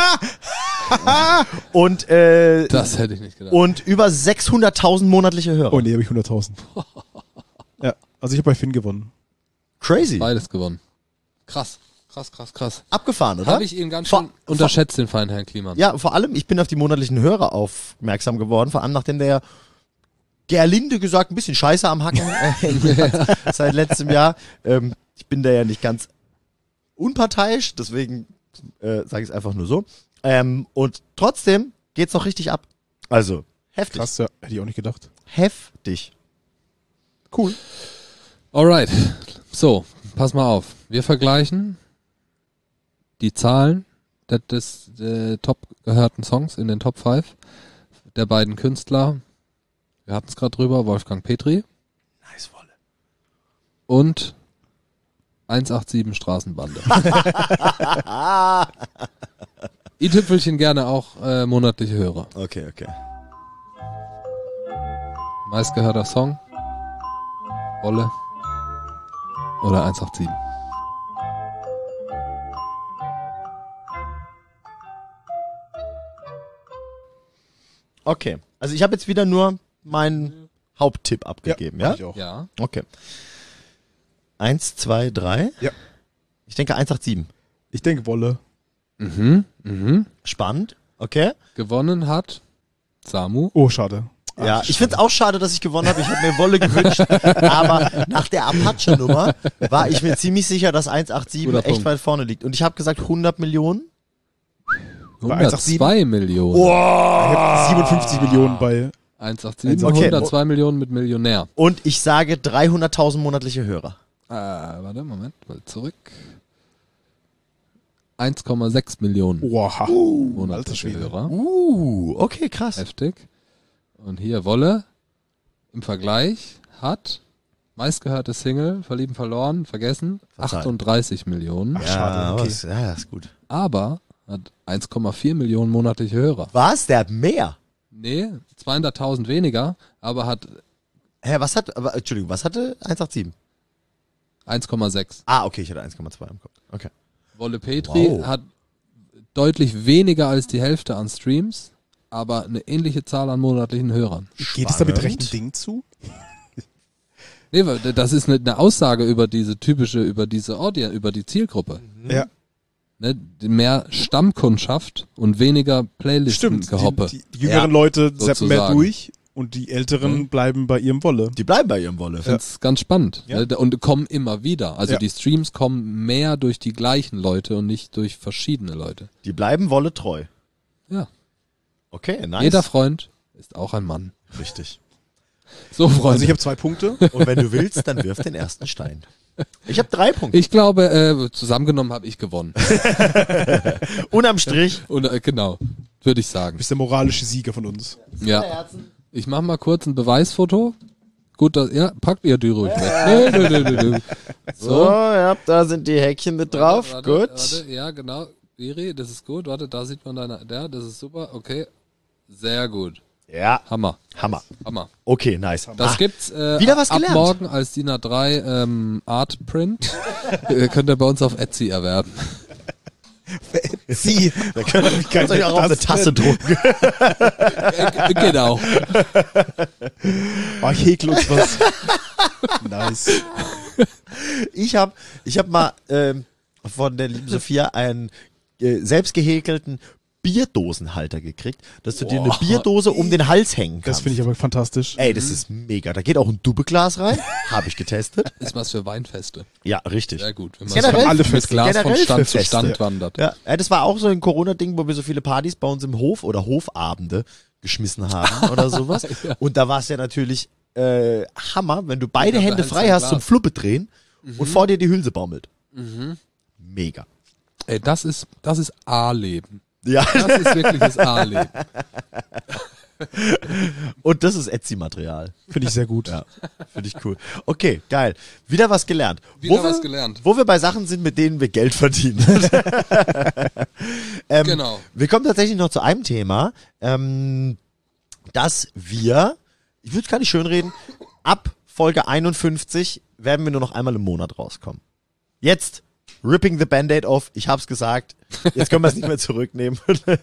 und äh, Das hätte ich nicht gedacht. und über sechshunderttausend monatliche Hörer. Oh nee, habe ich hunderttausend. Ja, also ich habe bei Finn gewonnen. Crazy. Beides gewonnen. Krass, krass, krass, krass. Abgefahren, oder? Habe ich ihn ganz Vor- schön unterschätzt, den feinen Herrn Kliman. Ja, vor allem, ich bin auf die monatlichen Hörer aufmerksam geworden, vor allem nachdem der Gerlinde gesagt ein bisschen Scheiße am Hacken äh, hängen hat seit letztem Jahr. Ähm, ich bin da ja nicht ganz unparteiisch, deswegen äh, sage ich es einfach nur so. Ähm, und trotzdem geht's noch richtig ab. Also, heftig. Krass, ja, hätte ich auch nicht gedacht. Heftig. Cool. Alright. So, pass mal auf. Wir vergleichen die Zahlen des, des äh, top gehörten Songs in den Top fünf der beiden Künstler. Wir hatten es gerade drüber, Wolfgang Petri Nice Wolle. und hundertsiebenundachtzig Straßenbande. i-Tüpfelchen gerne auch äh, monatliche Hörer. Okay, okay. Meistgehörter Song, Wolle oder hundertsiebenundachtzig. Okay. Also ich habe jetzt wieder nur meinen Haupttipp abgegeben, ja? mach Ich auch. Ja. Okay. Eins, zwei, drei. Ja. Ich denke hundertsiebenundachtzig. Ich denke Wolle. Mhm, mhm. Spannend. Okay. Gewonnen hat Samu. Oh, schade. Ja, ich find's auch schade, dass ich gewonnen habe. Ich hätte mir Wolle gewünscht. Aber nach der Apache-Nummer war ich mir ziemlich sicher, dass hundertsiebenundachtzig Guter echt Punkt. weit vorne liegt. Und ich habe gesagt hundert Millionen. hundertzwei Millionen. Ich habe siebenundfünfzig Millionen bei. hundertsiebenundachtzig, Okay. hundertzwei Millionen mit Millionär. Und ich sage dreihunderttausend monatliche Hörer. Äh, warte, Moment, mal zurück. eins Komma sechs Millionen Oha. alter monatliche Schwede. Hörer. Uh, okay, krass. Heftig. Und hier Wolle im Vergleich hat meistgehörte Single, Verlieben verloren, vergessen, Verzeiht. achtunddreißig Millionen. Ach, schade, okay. was, ja, ist gut. Aber hat eins Komma vier Millionen monatliche Hörer. Was? Der hat mehr? Nee, zweihunderttausend weniger, aber hat Hä, was hat, aber, Entschuldigung, was hatte hundertsachtzig? eins Komma sechs. Ah, okay, ich hatte eins Komma zwei im Kopf. Okay. Wolle Petri Wow. hat deutlich weniger als die Hälfte an Streams, aber eine ähnliche Zahl an monatlichen Hörern. Geht es da mit Spannend. rechten Dingen zu? Nee, weil das ist eine, eine Aussage über diese typische, über diese Audience, über die Zielgruppe. Ja, Ne, mehr Stammkundschaft und weniger stimmt. Playlisten-Gehoppe. Die, die, die jüngeren Ja, Leute zappen mehr sozusagen. durch und die älteren Mhm. bleiben bei ihrem Wolle. Die bleiben bei ihrem Wolle. Ich finde es ganz spannend. Ja. Ne, und kommen immer wieder. Also Ja. die Streams kommen mehr durch die gleichen Leute und nicht durch verschiedene Leute. Die bleiben Wolle treu. Ja. Okay, nice. Jeder Freund ist auch ein Mann. Richtig. So, Freunde. Also ich habe zwei Punkte. Und wenn du willst, dann wirf den ersten Stein. Ich habe drei Punkte. Ich glaube, äh, zusammengenommen habe ich gewonnen. Unterm Strich. Und, äh, genau, würde ich Du sagen. bist der moralische Sieger von uns. Ja. Ich mache mal kurz ein Beweisfoto. Gut, dass, ja, packt ihr die ruhig weg. Nö, nö, nö, nö. So, So. ja, da sind die Häkchen mit drauf. Warte, Gut. Warte, ja, genau. Iri, das ist gut. Warte, da sieht man deine, der, das ist super. Okay. Sehr gut. Ja, Hammer. Hammer. Hammer. Okay, nice. Das Ah, gibt's äh, wieder was ab gelernt. morgen als D I N A drei ähm, Art Print. äh, könnt ihr bei uns auf Etsy erwerben. Sie. da könnt ihr könnt euch auch auf eine Tasse drucken. äh, genau. Oh, ich häkel uns was. Nice. Ich habe ich hab mal ähm, von der lieben Sophia einen äh, selbst gehäkelten Bierdosenhalter gekriegt, dass du dir eine Boah. Bierdose um den Hals hängen kannst. Das finde ich aber fantastisch. Ey, das ist mega. Da geht auch ein Dubbeglas rein. Habe ich getestet. Ist was für Weinfeste. Ja, richtig. Sehr gut. Wenn man Generell so alle mit Feste. Glas von Generell Stand für zu Feste. Stand wandert. Ja, äh, das war auch so ein Corona-Ding, wo wir so viele Partys bei uns im Hof oder Hofabende geschmissen haben oder sowas. Und da war es ja natürlich äh, Hammer, wenn du beide Ja, Hände behältst frei ein hast Glas. zum Fluppe drehen und vor dir die Hülse baumelt. Mhm. Mega. Ey, das ist, das ist A-Leben. Ja, Das ist wirklich das A-Leben. und das ist Etsy-Material. Finde ich sehr gut. Ja, finde ich cool. Okay, geil. Wieder was gelernt. Wieder wo was wir, gelernt. Wo wir bei Sachen sind, mit denen wir Geld verdienen. ähm, Genau. Wir kommen tatsächlich noch zu einem Thema. Ähm, dass wir, ich würde es gar nicht schönreden, ab Folge einundfünfzig werden wir nur noch einmal im Monat rauskommen. Jetzt, ripping the Band-Aid off, ich hab's gesagt, jetzt können wir es nicht mehr zurücknehmen.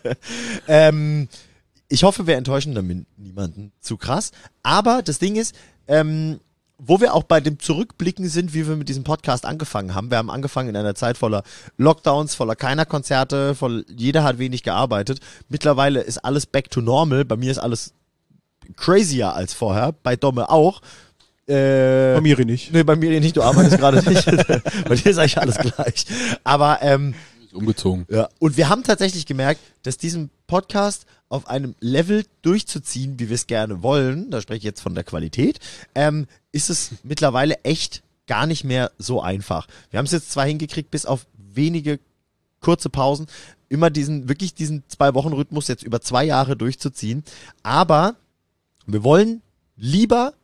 ähm, ich hoffe, wir enttäuschen damit niemanden zu krass, aber das Ding ist, ähm, wo wir auch bei dem Zurückblicken sind, wie wir mit diesem Podcast angefangen haben. Wir haben angefangen in einer Zeit voller Lockdowns, voller keiner Konzerte, voll, jeder hat wenig gearbeitet. Mittlerweile ist alles back to normal. Bei mir ist alles crazier als vorher. Bei Domme auch. Äh, Bei Miri nicht. Nee, bei Miri nicht. Du arbeitest gerade nicht. Bei dir ist eigentlich alles gleich. Aber ähm, Umgezogen. ja, und wir haben tatsächlich gemerkt, dass diesen Podcast auf einem Level durchzuziehen, wie wir es gerne wollen, da spreche ich jetzt von der Qualität, ähm, ist es mittlerweile echt gar nicht mehr so einfach. Wir haben es jetzt zwar hingekriegt, bis auf wenige kurze Pausen, immer diesen, wirklich diesen Zwei-Wochen-Rhythmus jetzt über zwei Jahre durchzuziehen, aber wir wollen lieber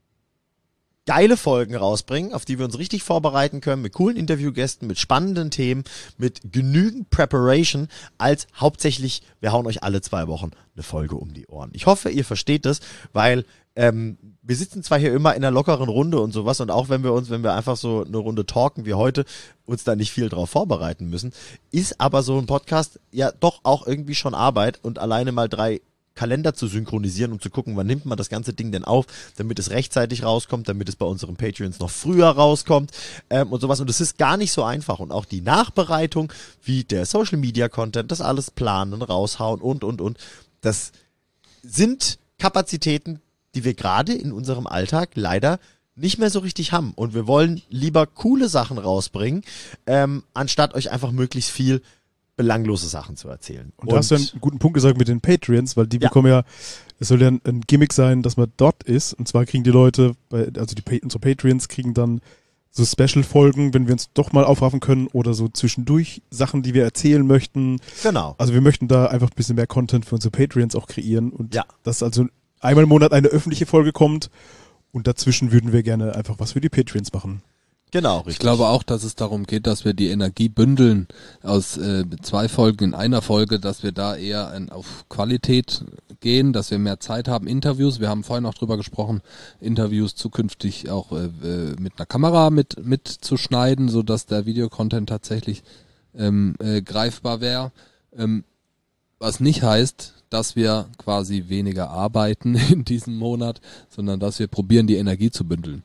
geile Folgen rausbringen, auf die wir uns richtig vorbereiten können, mit coolen Interviewgästen, mit spannenden Themen, mit genügend Preparation, als hauptsächlich, wir hauen euch alle zwei Wochen eine Folge um die Ohren. Ich hoffe, ihr versteht das, weil ähm, wir sitzen zwar hier immer in einer lockeren Runde und sowas und auch wenn wir uns, wenn wir einfach so eine Runde talken wie heute, uns da nicht viel drauf vorbereiten müssen, ist aber so ein Podcast ja doch auch irgendwie schon Arbeit und alleine mal drei Kalender zu synchronisieren, um zu gucken, wann nimmt man das ganze Ding denn auf, damit es rechtzeitig rauskommt, damit es bei unseren Patreons noch früher rauskommt ähm, und sowas. Und das ist gar nicht so einfach. Und auch die Nachbereitung, wie der Social Media Content, das alles planen, raushauen und, und, und. Das sind Kapazitäten, die wir gerade in unserem Alltag leider nicht mehr so richtig haben. Und wir wollen lieber coole Sachen rausbringen, ähm, anstatt euch einfach möglichst viel belanglose Sachen zu erzählen. Und, und da hast du einen guten Punkt gesagt mit den Patreons, weil die ja. bekommen ja, es soll ja ein, ein Gimmick sein, dass man dort ist. Und zwar kriegen die Leute, bei, also die unsere Patreons kriegen dann so Special-Folgen, wenn wir uns doch mal aufraffen können oder so zwischendurch Sachen, die wir erzählen möchten. Genau. Also wir möchten da einfach ein bisschen mehr Content für unsere Patreons auch kreieren und ja. dass also einmal im Monat eine öffentliche Folge kommt und dazwischen würden wir gerne einfach was für die Patreons machen. Genau, richtig. Ich glaube auch, dass es darum geht, dass wir die Energie bündeln aus äh, zwei Folgen in einer Folge, dass wir da eher ein, auf Qualität gehen, dass wir mehr Zeit haben, Interviews, wir haben vorhin auch drüber gesprochen, Interviews zukünftig auch äh, mit einer Kamera mit mitzuschneiden, so dass der Videocontent tatsächlich ähm, äh, greifbar wäre. Ähm, was nicht heißt, dass wir quasi weniger arbeiten in diesem Monat, sondern dass wir probieren, die Energie zu bündeln.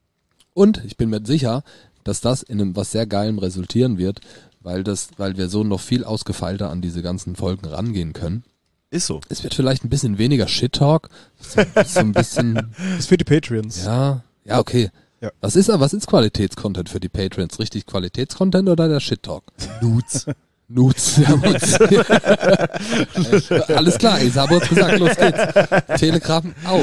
Und ich bin mir sicher, dass das in einem was sehr Geilem resultieren wird, weil das, weil wir so noch viel ausgefeilter an diese ganzen Folgen rangehen können. Ist so. Es wird vielleicht ein bisschen weniger Shit-Talk, so, so ein bisschen. Das ist für die Patreons. Ja, ja, okay. Ja. Was ist was ist Qualitätscontent für die Patreons? Richtig Qualitätscontent oder der Shit-Talk? Nudes. Nudes, ja, Nudes. Alles klar, ey, Sabo hat's gesagt, los geht's. Telegram auf.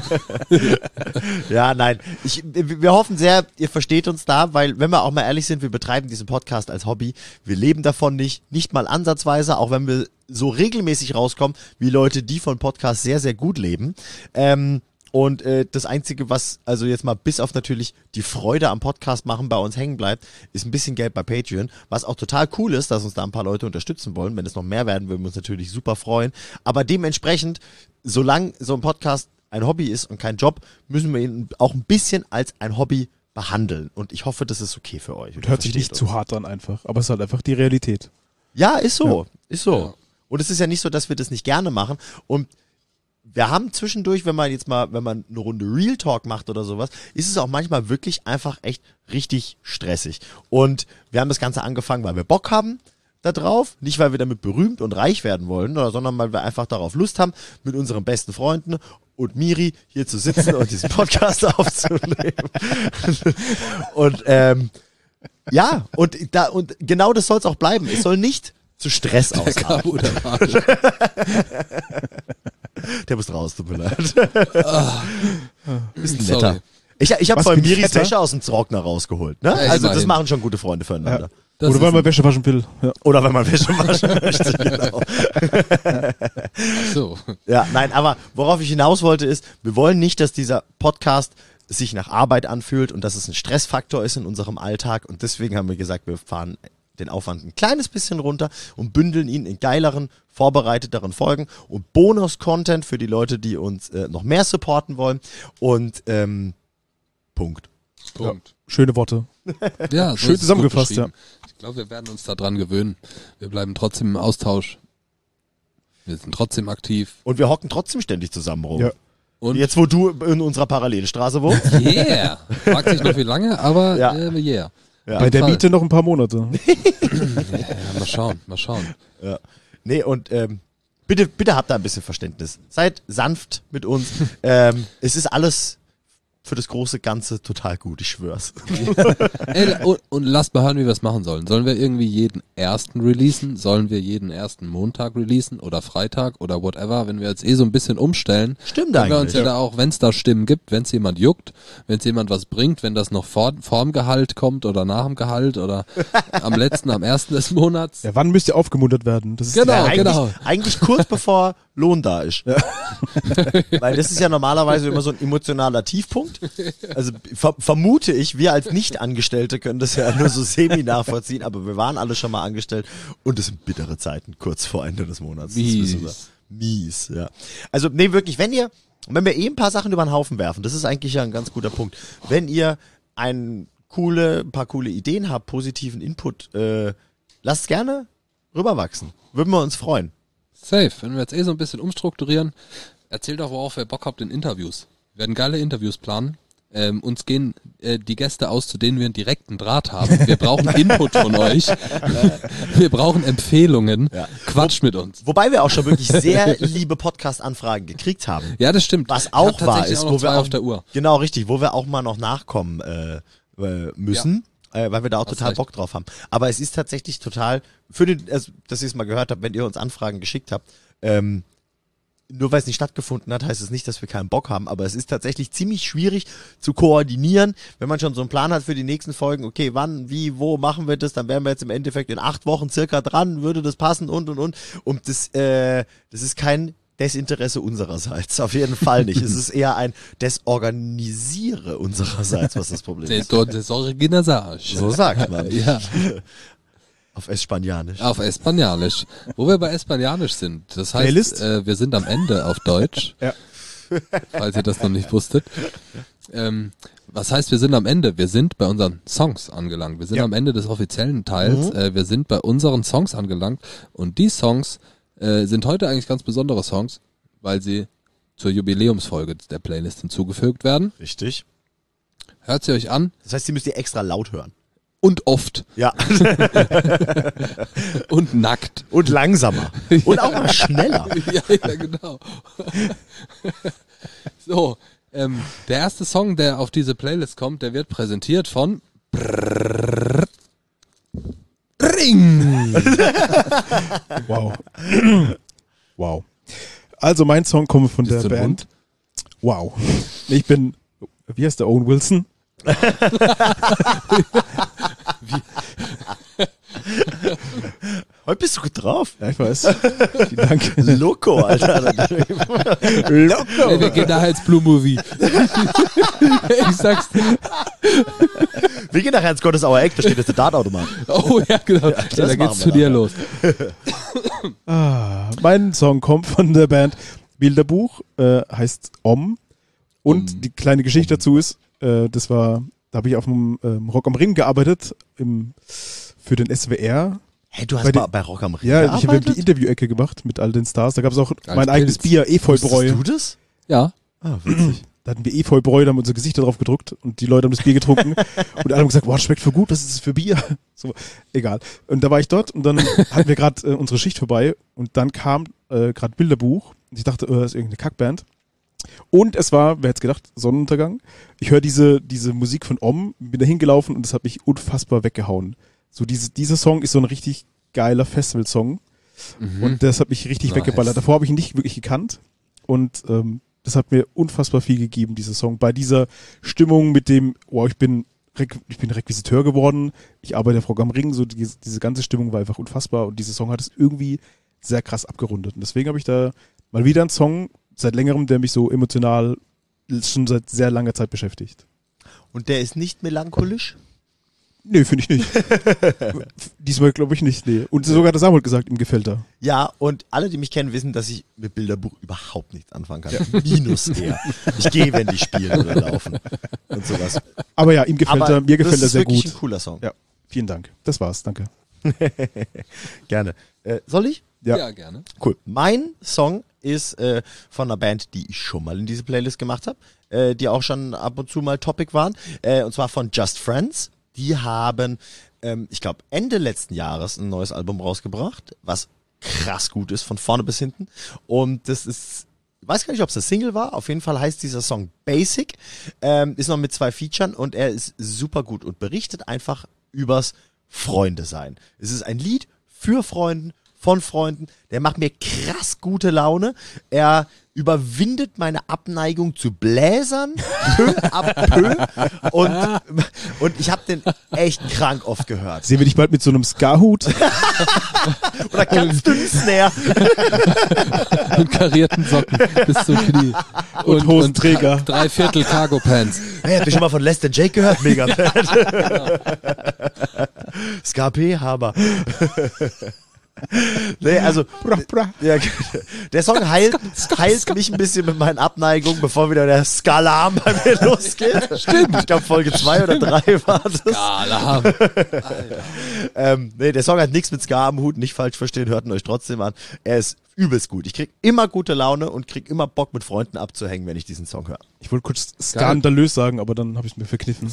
Ja, nein. Ich, wir hoffen sehr, ihr versteht uns da, weil, wenn wir auch mal ehrlich sind, wir betreiben diesen Podcast als Hobby. Wir leben davon nicht, nicht mal ansatzweise, auch wenn wir so regelmäßig rauskommen, wie Leute, die von Podcasts sehr, sehr gut leben. Ähm, Und äh, das Einzige, was also jetzt mal bis auf natürlich die Freude am Podcast machen bei uns hängen bleibt, ist ein bisschen Geld bei Patreon, was auch total cool ist, dass uns da ein paar Leute unterstützen wollen. Wenn es noch mehr werden, würden wir uns natürlich super freuen. Aber dementsprechend, solange so ein Podcast ein Hobby ist und kein Job, müssen wir ihn auch ein bisschen als ein Hobby behandeln. Und ich hoffe, das ist okay für euch. Und hört sich nicht uns. zu hart an einfach, aber es ist halt einfach die Realität. Ja, ist so, Ja. ist so. Ja. Und es ist ja nicht so, dass wir das nicht gerne machen. Und wir haben zwischendurch, wenn man jetzt mal, wenn man eine Runde Real Talk macht oder sowas, ist es auch manchmal wirklich einfach echt richtig stressig. Und wir haben das Ganze angefangen, weil wir Bock haben da drauf, nicht weil wir damit berühmt und reich werden wollen, oder, sondern weil wir einfach darauf Lust haben, mit unseren besten Freunden und Miri hier zu sitzen und diesen Podcast aufzunehmen. Und ähm, ja, und da und genau das soll es auch bleiben. Es soll nicht zu Stress Der ausarten. Cabo, der Marsch. Der muss raus, tut mir leid. Bist ein Sorry. netter. Ich, ich habe Was, vorhin bin ich Miris netter? Wäsche aus dem Trockner rausgeholt. Ne? Ja, Also das immerhin. machen schon gute Freunde füreinander. Das Oder weil ist man Wäsche waschen will. Ja. Oder wenn man Wäsche waschen möchte, genau. so. Ja, nein, aber worauf ich hinaus wollte ist, wir wollen nicht, dass dieser Podcast sich nach Arbeit anfühlt und dass es ein Stressfaktor ist in unserem Alltag und deswegen haben wir gesagt, wir fahren den Aufwand ein kleines bisschen runter und bündeln ihn in geileren, vorbereiteteren Folgen und Bonus-Content für die Leute, die uns äh, noch mehr supporten wollen. Und ähm, Punkt. Punkt. Schöne Worte. Ja, so Schön ist es zusammengefasst, gut beschrieben. Ich glaube, wir werden uns daran gewöhnen. Wir bleiben trotzdem im Austausch. Wir sind trotzdem aktiv. Und wir hocken trotzdem ständig zusammen rum. Ja. Und Jetzt, wo du in unserer Parallelstraße wohnst. yeah. Fragt sich noch wie lange, aber Ja. äh, yeah. Ja. Bei der Fall. Miete noch ein paar Monate. Ja, mal schauen, mal schauen. Ja. Nee, und ähm, bitte, bitte habt da ein bisschen Verständnis. Seid sanft mit uns. ähm, es ist alles für das große Ganze total gut, ich schwör's. Ey, und, und lasst mal hören, wie wir es machen sollen. Sollen wir irgendwie jeden ersten releasen? Sollen wir jeden ersten Montag releasen oder Freitag oder whatever? Wenn wir jetzt eh so ein bisschen umstellen, Stimmt können wir uns eigentlich. ja da auch, wenn es da Stimmen gibt, wenn es jemand juckt, wenn es jemand was bringt, wenn das noch vor, vorm Gehalt kommt oder nach dem Gehalt oder am letzten, am ersten des Monats. Ja, wann müsst ihr aufgemuntert werden? Das ist Genau. Ja, eigentlich, genau. eigentlich kurz bevor Lohn da ist. Weil das ist ja normalerweise immer so ein emotionaler Tiefpunkt. Also ver vermute ich, wir als Nicht-Angestellte können das ja nur so semi nachvollziehen, aber wir waren alle schon mal angestellt und es sind bittere Zeiten kurz vor Ende des Monats. Das wissen wir. Mies. Mies, ja. Also nee, wirklich, wenn ihr, wenn wir eh ein paar Sachen über den Haufen werfen, das ist eigentlich ja ein ganz guter Punkt. Wenn ihr ein coole, ein paar coole Ideen habt, positiven Input, äh, lasst gerne rüberwachsen. Würden wir uns freuen. Safe. Wenn wir jetzt eh so ein bisschen umstrukturieren, erzählt doch, worauf ihr Bock habt in Interviews. Wir werden geile Interviews planen. Ähm, uns gehen äh, die Gäste aus, zu denen wir einen direkten Draht haben. Wir brauchen Input von euch. Wir brauchen Empfehlungen. Ja. Quatsch mit uns. Wobei wir auch schon wirklich sehr liebe Podcast-Anfragen gekriegt haben. Ja, das stimmt. Was Ich hab auch wahr tatsächlich ist, auch noch wo wir zwei auch, auf der Uhr. Genau, richtig, wo wir auch mal noch nachkommen äh, äh, müssen, äh, weil wir da auch Hast total recht. Bock drauf haben. Aber es ist tatsächlich total, für den, also, dass ihr es mal gehört habt, wenn ihr uns Anfragen geschickt habt, ähm, nur weil es nicht stattgefunden hat, heißt es nicht, dass wir keinen Bock haben, aber es ist tatsächlich ziemlich schwierig zu koordinieren, wenn man schon so einen Plan hat für die nächsten Folgen, okay, wann, wie, wo machen wir das, dann wären wir jetzt im Endeffekt in acht Wochen circa dran, würde das passen und und und und das, äh, das ist kein Desinteresse unsererseits, auf jeden Fall nicht. Es ist eher ein Desorganisiere unsererseits, was das Problem ist. Das ist Original. So sagt man. Ja, Auf Espanianisch. auf Espanianisch. Wo wir bei Espanianisch sind. Das heißt, Playlist? äh, wir sind am Ende auf Deutsch. Ja. Falls ihr das noch nicht wusstet. Ähm, was heißt, wir sind am Ende? Wir sind bei unseren Songs angelangt. Wir sind Ja. am Ende des offiziellen Teils. Mhm. Äh, wir sind bei unseren Songs angelangt. Und die Songs äh, sind heute eigentlich ganz besondere Songs, weil sie zur Jubiläumsfolge der Playlist hinzugefügt werden. Richtig. Hört sie euch an Das heißt, die müsst ihr extra laut hören. und oft Ja. und nackt. Und langsamer. Und auch mal schneller. ja, ja, genau. So, ähm, der erste Song, der auf diese Playlist kommt, der wird präsentiert von Ring. Wow. Wow. Also mein Song kommt von Bist der du ein Band. Wow. Ich bin, wie heißt der, Owen Wilson? Heute bist du gut drauf. Ja, ich weiß. Vielen Dank. Loco, Alter. Ey, wir gehen nachher ins Blue Movie. ich sag's dir. Wir gehen nachher ins Gottesauer Eck, da steht jetzt der Dartautomat. Oh ja, genau. Ja, das da machen geht's wir zu dir nachher. los. Ah, mein Song kommt von der Band Bilderbuch, äh, heißt Om. Und Om. die kleine Geschichte dazu ist, äh, das war, da habe ich auf dem ähm, Rock am Ring gearbeitet, im, für den S W R. Hey, du hast Bei bei, den- bei Rock am Ring Ja, ich habe gearbeitet? die Interview-Ecke gemacht mit all den Stars. Da gab es auch Als mein eigenes Pilz. Bier, Efeubräu. Wusstest du das? Ja. Ah, witzig. Da hatten wir Efeubräu, da haben wir unsere Gesichter drauf gedruckt und die Leute haben das Bier getrunken und alle haben gesagt, boah, das schmeckt voll gut, was ist das für Bier? So, egal. Und da war ich dort und dann hatten wir gerade äh, unsere Schicht vorbei und dann kam äh, gerade Bilderbuch und ich dachte, äh, das ist irgendeine Kackband. Und es war, wer hätte gedacht, Sonnenuntergang. Ich höre diese, diese Musik von Om, bin da hingelaufen und das hat mich unfassbar weggehauen. So diese, dieser Song ist so ein richtig geiler Festival-Song Mhm. und das hat mich richtig Nice. weggeballert. Davor habe ich ihn nicht wirklich gekannt und ähm, das hat mir unfassbar viel gegeben, dieser Song. Bei dieser Stimmung mit dem, wow, ich bin, Requ- ich bin Requisiteur geworden, ich arbeite auf Rock am Ring, so die, diese ganze Stimmung war einfach unfassbar und dieser Song hat es irgendwie sehr krass abgerundet. Und deswegen habe ich da mal wieder einen Song seit längerem, der mich so emotional schon seit sehr langer Zeit beschäftigt. Und der ist nicht melancholisch? Nee, finde ich nicht. Diesmal glaube ich nicht, nee. Und sogar der Samuel hat gesagt, ihm gefällt er. Ja, und alle, die mich kennen, wissen, dass ich mit Bilderbuch überhaupt nichts anfangen kann. Minus eher. Ich gehe, wenn die spielen oder laufen und sowas. Aber ja, ihm gefällt Aber er, mir gefällt er sehr das ist wirklich gut. ein cooler Song. Ja, vielen Dank. Das war's, danke. Gerne. Äh, soll ich? Ja. Ja, gerne. Cool. Mein Song ist äh, von einer Band, die ich schon mal in diese Playlist gemacht habe, äh, die auch schon ab und zu mal Topic waren, äh, und zwar von Just Friends. Die haben, ähm, ich glaube, Ende letzten Jahres ein neues Album rausgebracht, was krass gut ist, von vorne bis hinten. Und das ist, ich weiß gar nicht, ob es eine Single war, auf jeden Fall heißt dieser Song Basic, ähm, ist noch mit zwei Featuren und er ist super gut und berichtet einfach übers Freunde sein. Es ist ein Lied für Freunden, von Freunden, der macht mir krass gute Laune. Er überwindet meine Abneigung zu Bläsern, peu à peu. Und, und ich habe den echt krank oft gehört. Sehen wir dich bald mit so einem Ska-Hut? Oder ganz dünnen Snare. Und karierten Socken bis zum Knie. Und Hosenträger. Und drei Viertel Cargo-Pants. Hey, habt ihr schon mal von Less Than Jake gehört? Mega Band. Ska P, Haber. Nee, also Bra, bra. ja, der Song heilt, heilt mich ein bisschen mit meinen Abneigungen, bevor wieder der Skalarm bei mir losgeht. Stimmt. Ich glaube Folge zwei oder drei war das. Alarm. Ähm, nee, der Song hat nichts mit Ska am Hut, nicht falsch verstehen, hört ihn euch trotzdem an. Er ist übelst gut. Ich krieg immer gute Laune und krieg immer Bock mit Freunden abzuhängen, wenn ich diesen Song höre. Ich wollte kurz skandalös sagen, aber dann habe ich es mir verkniffen.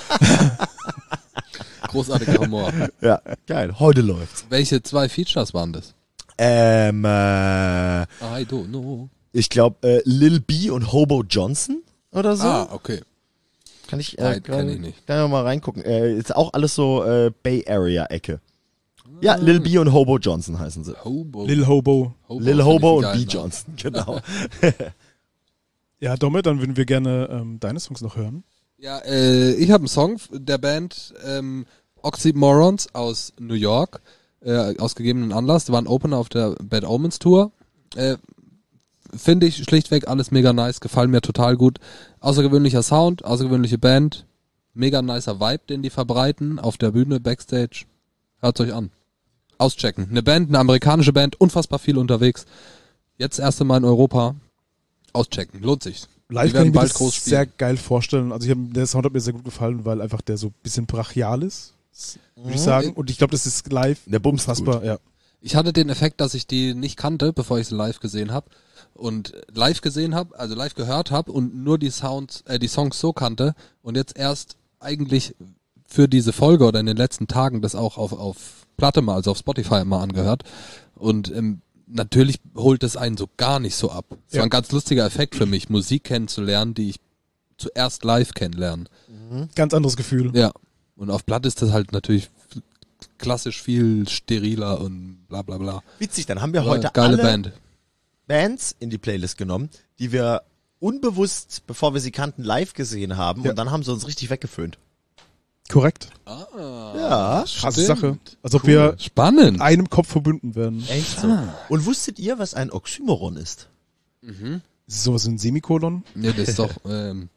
Großartiger Humor. Ja, geil. Heute läuft's. Welche zwei Features waren das? Ähm, äh, I don't know. ich glaube äh, Lil B und Hobo Johnson oder so. Ah, okay. Kann ich, Nein, äh, kenn ich nicht. Kann ich mal reingucken. Äh, ist auch alles so äh, Bay Area Ecke. Ja, Lil B und Hobo Johnson heißen sie. Hobo. Lil Hobo. Hobo Lil finde Hobo ich und einen B geilen Johnson, genau. Ja, Domme, dann würden wir gerne ähm, deine Songs noch hören. Ja, äh, ich habe einen Song der Band ähm, Oxymorons aus New York, äh, aus gegebenen Anlass. Die waren Opener auf der Bad Omens Tour. Äh, Finde ich schlichtweg alles mega nice, gefallen mir total gut. Außergewöhnlicher Sound, außergewöhnliche Band, mega nicer Vibe, den die verbreiten auf der Bühne, Backstage. Hört's euch an. Auschecken. Eine Band, eine amerikanische Band, unfassbar viel unterwegs. Jetzt erste Mal in Europa. Auschecken, lohnt sich. Live Die kann werden ich mir bald das groß spielen. sehr geil vorstellen. Also ich hab, der Sound hat mir sehr gut gefallen, weil einfach der so ein bisschen brachial ist, würde ich sagen. Und ich glaube, das ist live Der bumst unfassbar. Ja. Ich hatte den Effekt, dass ich die nicht kannte, bevor ich sie live gesehen habe. Und live gesehen habe, also live gehört habe und nur die Sounds, äh, die Songs so kannte und jetzt erst eigentlich für diese Folge oder in den letzten Tagen das auch auf, auf Platte mal, also auf Spotify mal angehört. Und ähm, natürlich holt es einen so gar nicht so ab. Es Ja. war ein ganz lustiger Effekt für mich, Musik kennenzulernen, die ich zuerst live kennenlernen. Ganz anderes Gefühl. Ja. Und auf Platte ist das halt natürlich klassisch viel steriler und bla bla bla. Witzig, dann haben wir Aber heute geile alle Band. Bands in die Playlist genommen, die wir unbewusst, bevor wir sie kannten, live gesehen haben Ja. und dann haben sie uns richtig weggeföhnt. Korrekt. Ah, Ja, Krasse stimmt. Sache. Als ob wir Spannend. in einem Kopf verbunden werden. echt so. Und wusstet ihr, was ein Oxymoron ist? Ist sowas wie ein Semikolon? Nee, das ist doch ähm,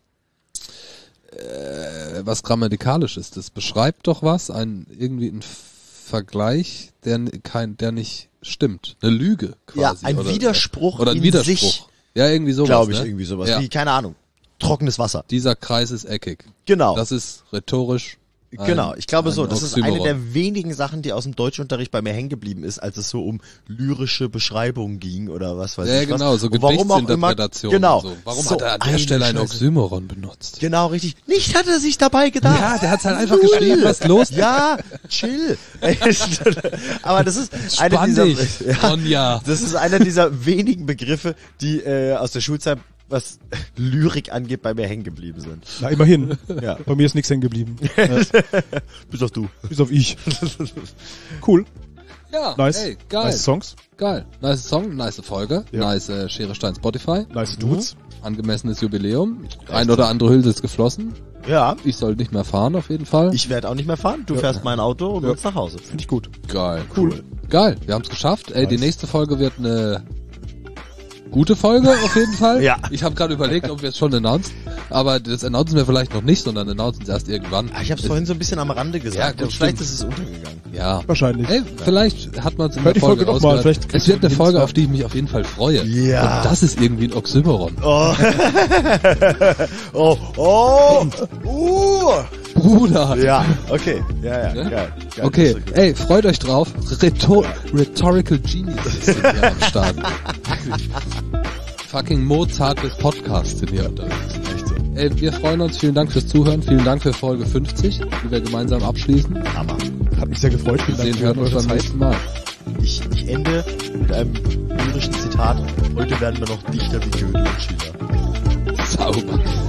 äh, was grammatikalisches. Das beschreibt doch was, ein irgendwie ein Vergleich, der n- kein, der nicht stimmt. Eine Lüge quasi. Ja, ein oder, Widerspruch oder ein in Widerspruch. sich, Ja, irgendwie sowas. glaube ich, ne? irgendwie sowas. Ja. Wie, keine Ahnung, trockenes Wasser. Dieser Kreis ist eckig. Genau. Das ist rhetorisch. ein- Genau, ich glaube ein so, das ist eine Oxymoron. der wenigen Sachen, die aus dem Deutschunterricht bei mir hängen geblieben ist, als es so um lyrische Beschreibungen ging oder was weiß Ja, ich genau, was. so Und warum auch immer, Gedichtsinterpretation. genau. und So. Warum so hat er an der eine Stelle ein Scheiße. Oxymoron benutzt? Genau, richtig. Nicht hat er sich dabei gedacht. Ja, der hat's halt einfach Null. geschrieben, was los? Ja, chill. Aber das ist einer Spann dieser, dich, ja, Ronja. das ist einer dieser wenigen Begriffe, die äh, aus der Schulzeit, was Lyrik angeht, bei mir hängen geblieben sind. Na, immerhin. Ja. Bei mir ist nichts hängen geblieben. Bis auf du. Bis auf ich. Cool. Ja, Nice. ey, geil. Nice Songs. Geil. Nice Song, nice Folge, Ja. nice äh, Schere Stein Spotify, Nice Dudes. angemessenes Jubiläum, ein oder andere Hülse ist geflossen. Ja, Ich soll nicht mehr fahren auf jeden Fall. ich werde auch nicht mehr fahren. Du Ja. fährst mein Auto und Ja. uns nach Hause. Finde ich gut. Geil. Cool. Geil, wir haben es geschafft. Ey, die Nice. nächste Folge wird eine gute Folge auf jeden Fall. Ja. Ich habe gerade überlegt, ob wir es schon announced. Aber das announcen wir vielleicht noch nicht, sondern announcen es erst irgendwann. Ah, ich habe es Es- vorhin so ein bisschen am Rande gesagt. Ja, gut, und vielleicht stimmt. ist es untergegangen. Ja. Wahrscheinlich. Ey, vielleicht hat man es in Hört der die Folge Folge noch mal, rausgehört. vielleicht Es kriegst wird du eine den Folge, Hinweis. auf die ich mich auf jeden Fall freue. Ja. Und das ist irgendwie ein Oxymoron. Oh. oh. Oh. Uh. Bruder. Ja, okay. Ja, ja, Ne? geil. geil. Okay, Das ist ey, freut euch drauf. Rhetor Rhetorical Geniuses sind hier am Start. Wirklich. Fucking Mozart des Podcasts sind hier unterwegs. echt so. Ey, wir freuen uns. Vielen Dank fürs Zuhören. Vielen Dank für Folge fünfzig, die wir gemeinsam abschließen. Hammer. Hat mich sehr gefreut. Wir Vielen Dank sehen, hören für uns eure beim Zeit. nächsten Mal. Ich, ich ende mit einem lyrischen Zitat. Heute werden wir noch dichter wie Goethe und Schiller. Sauber.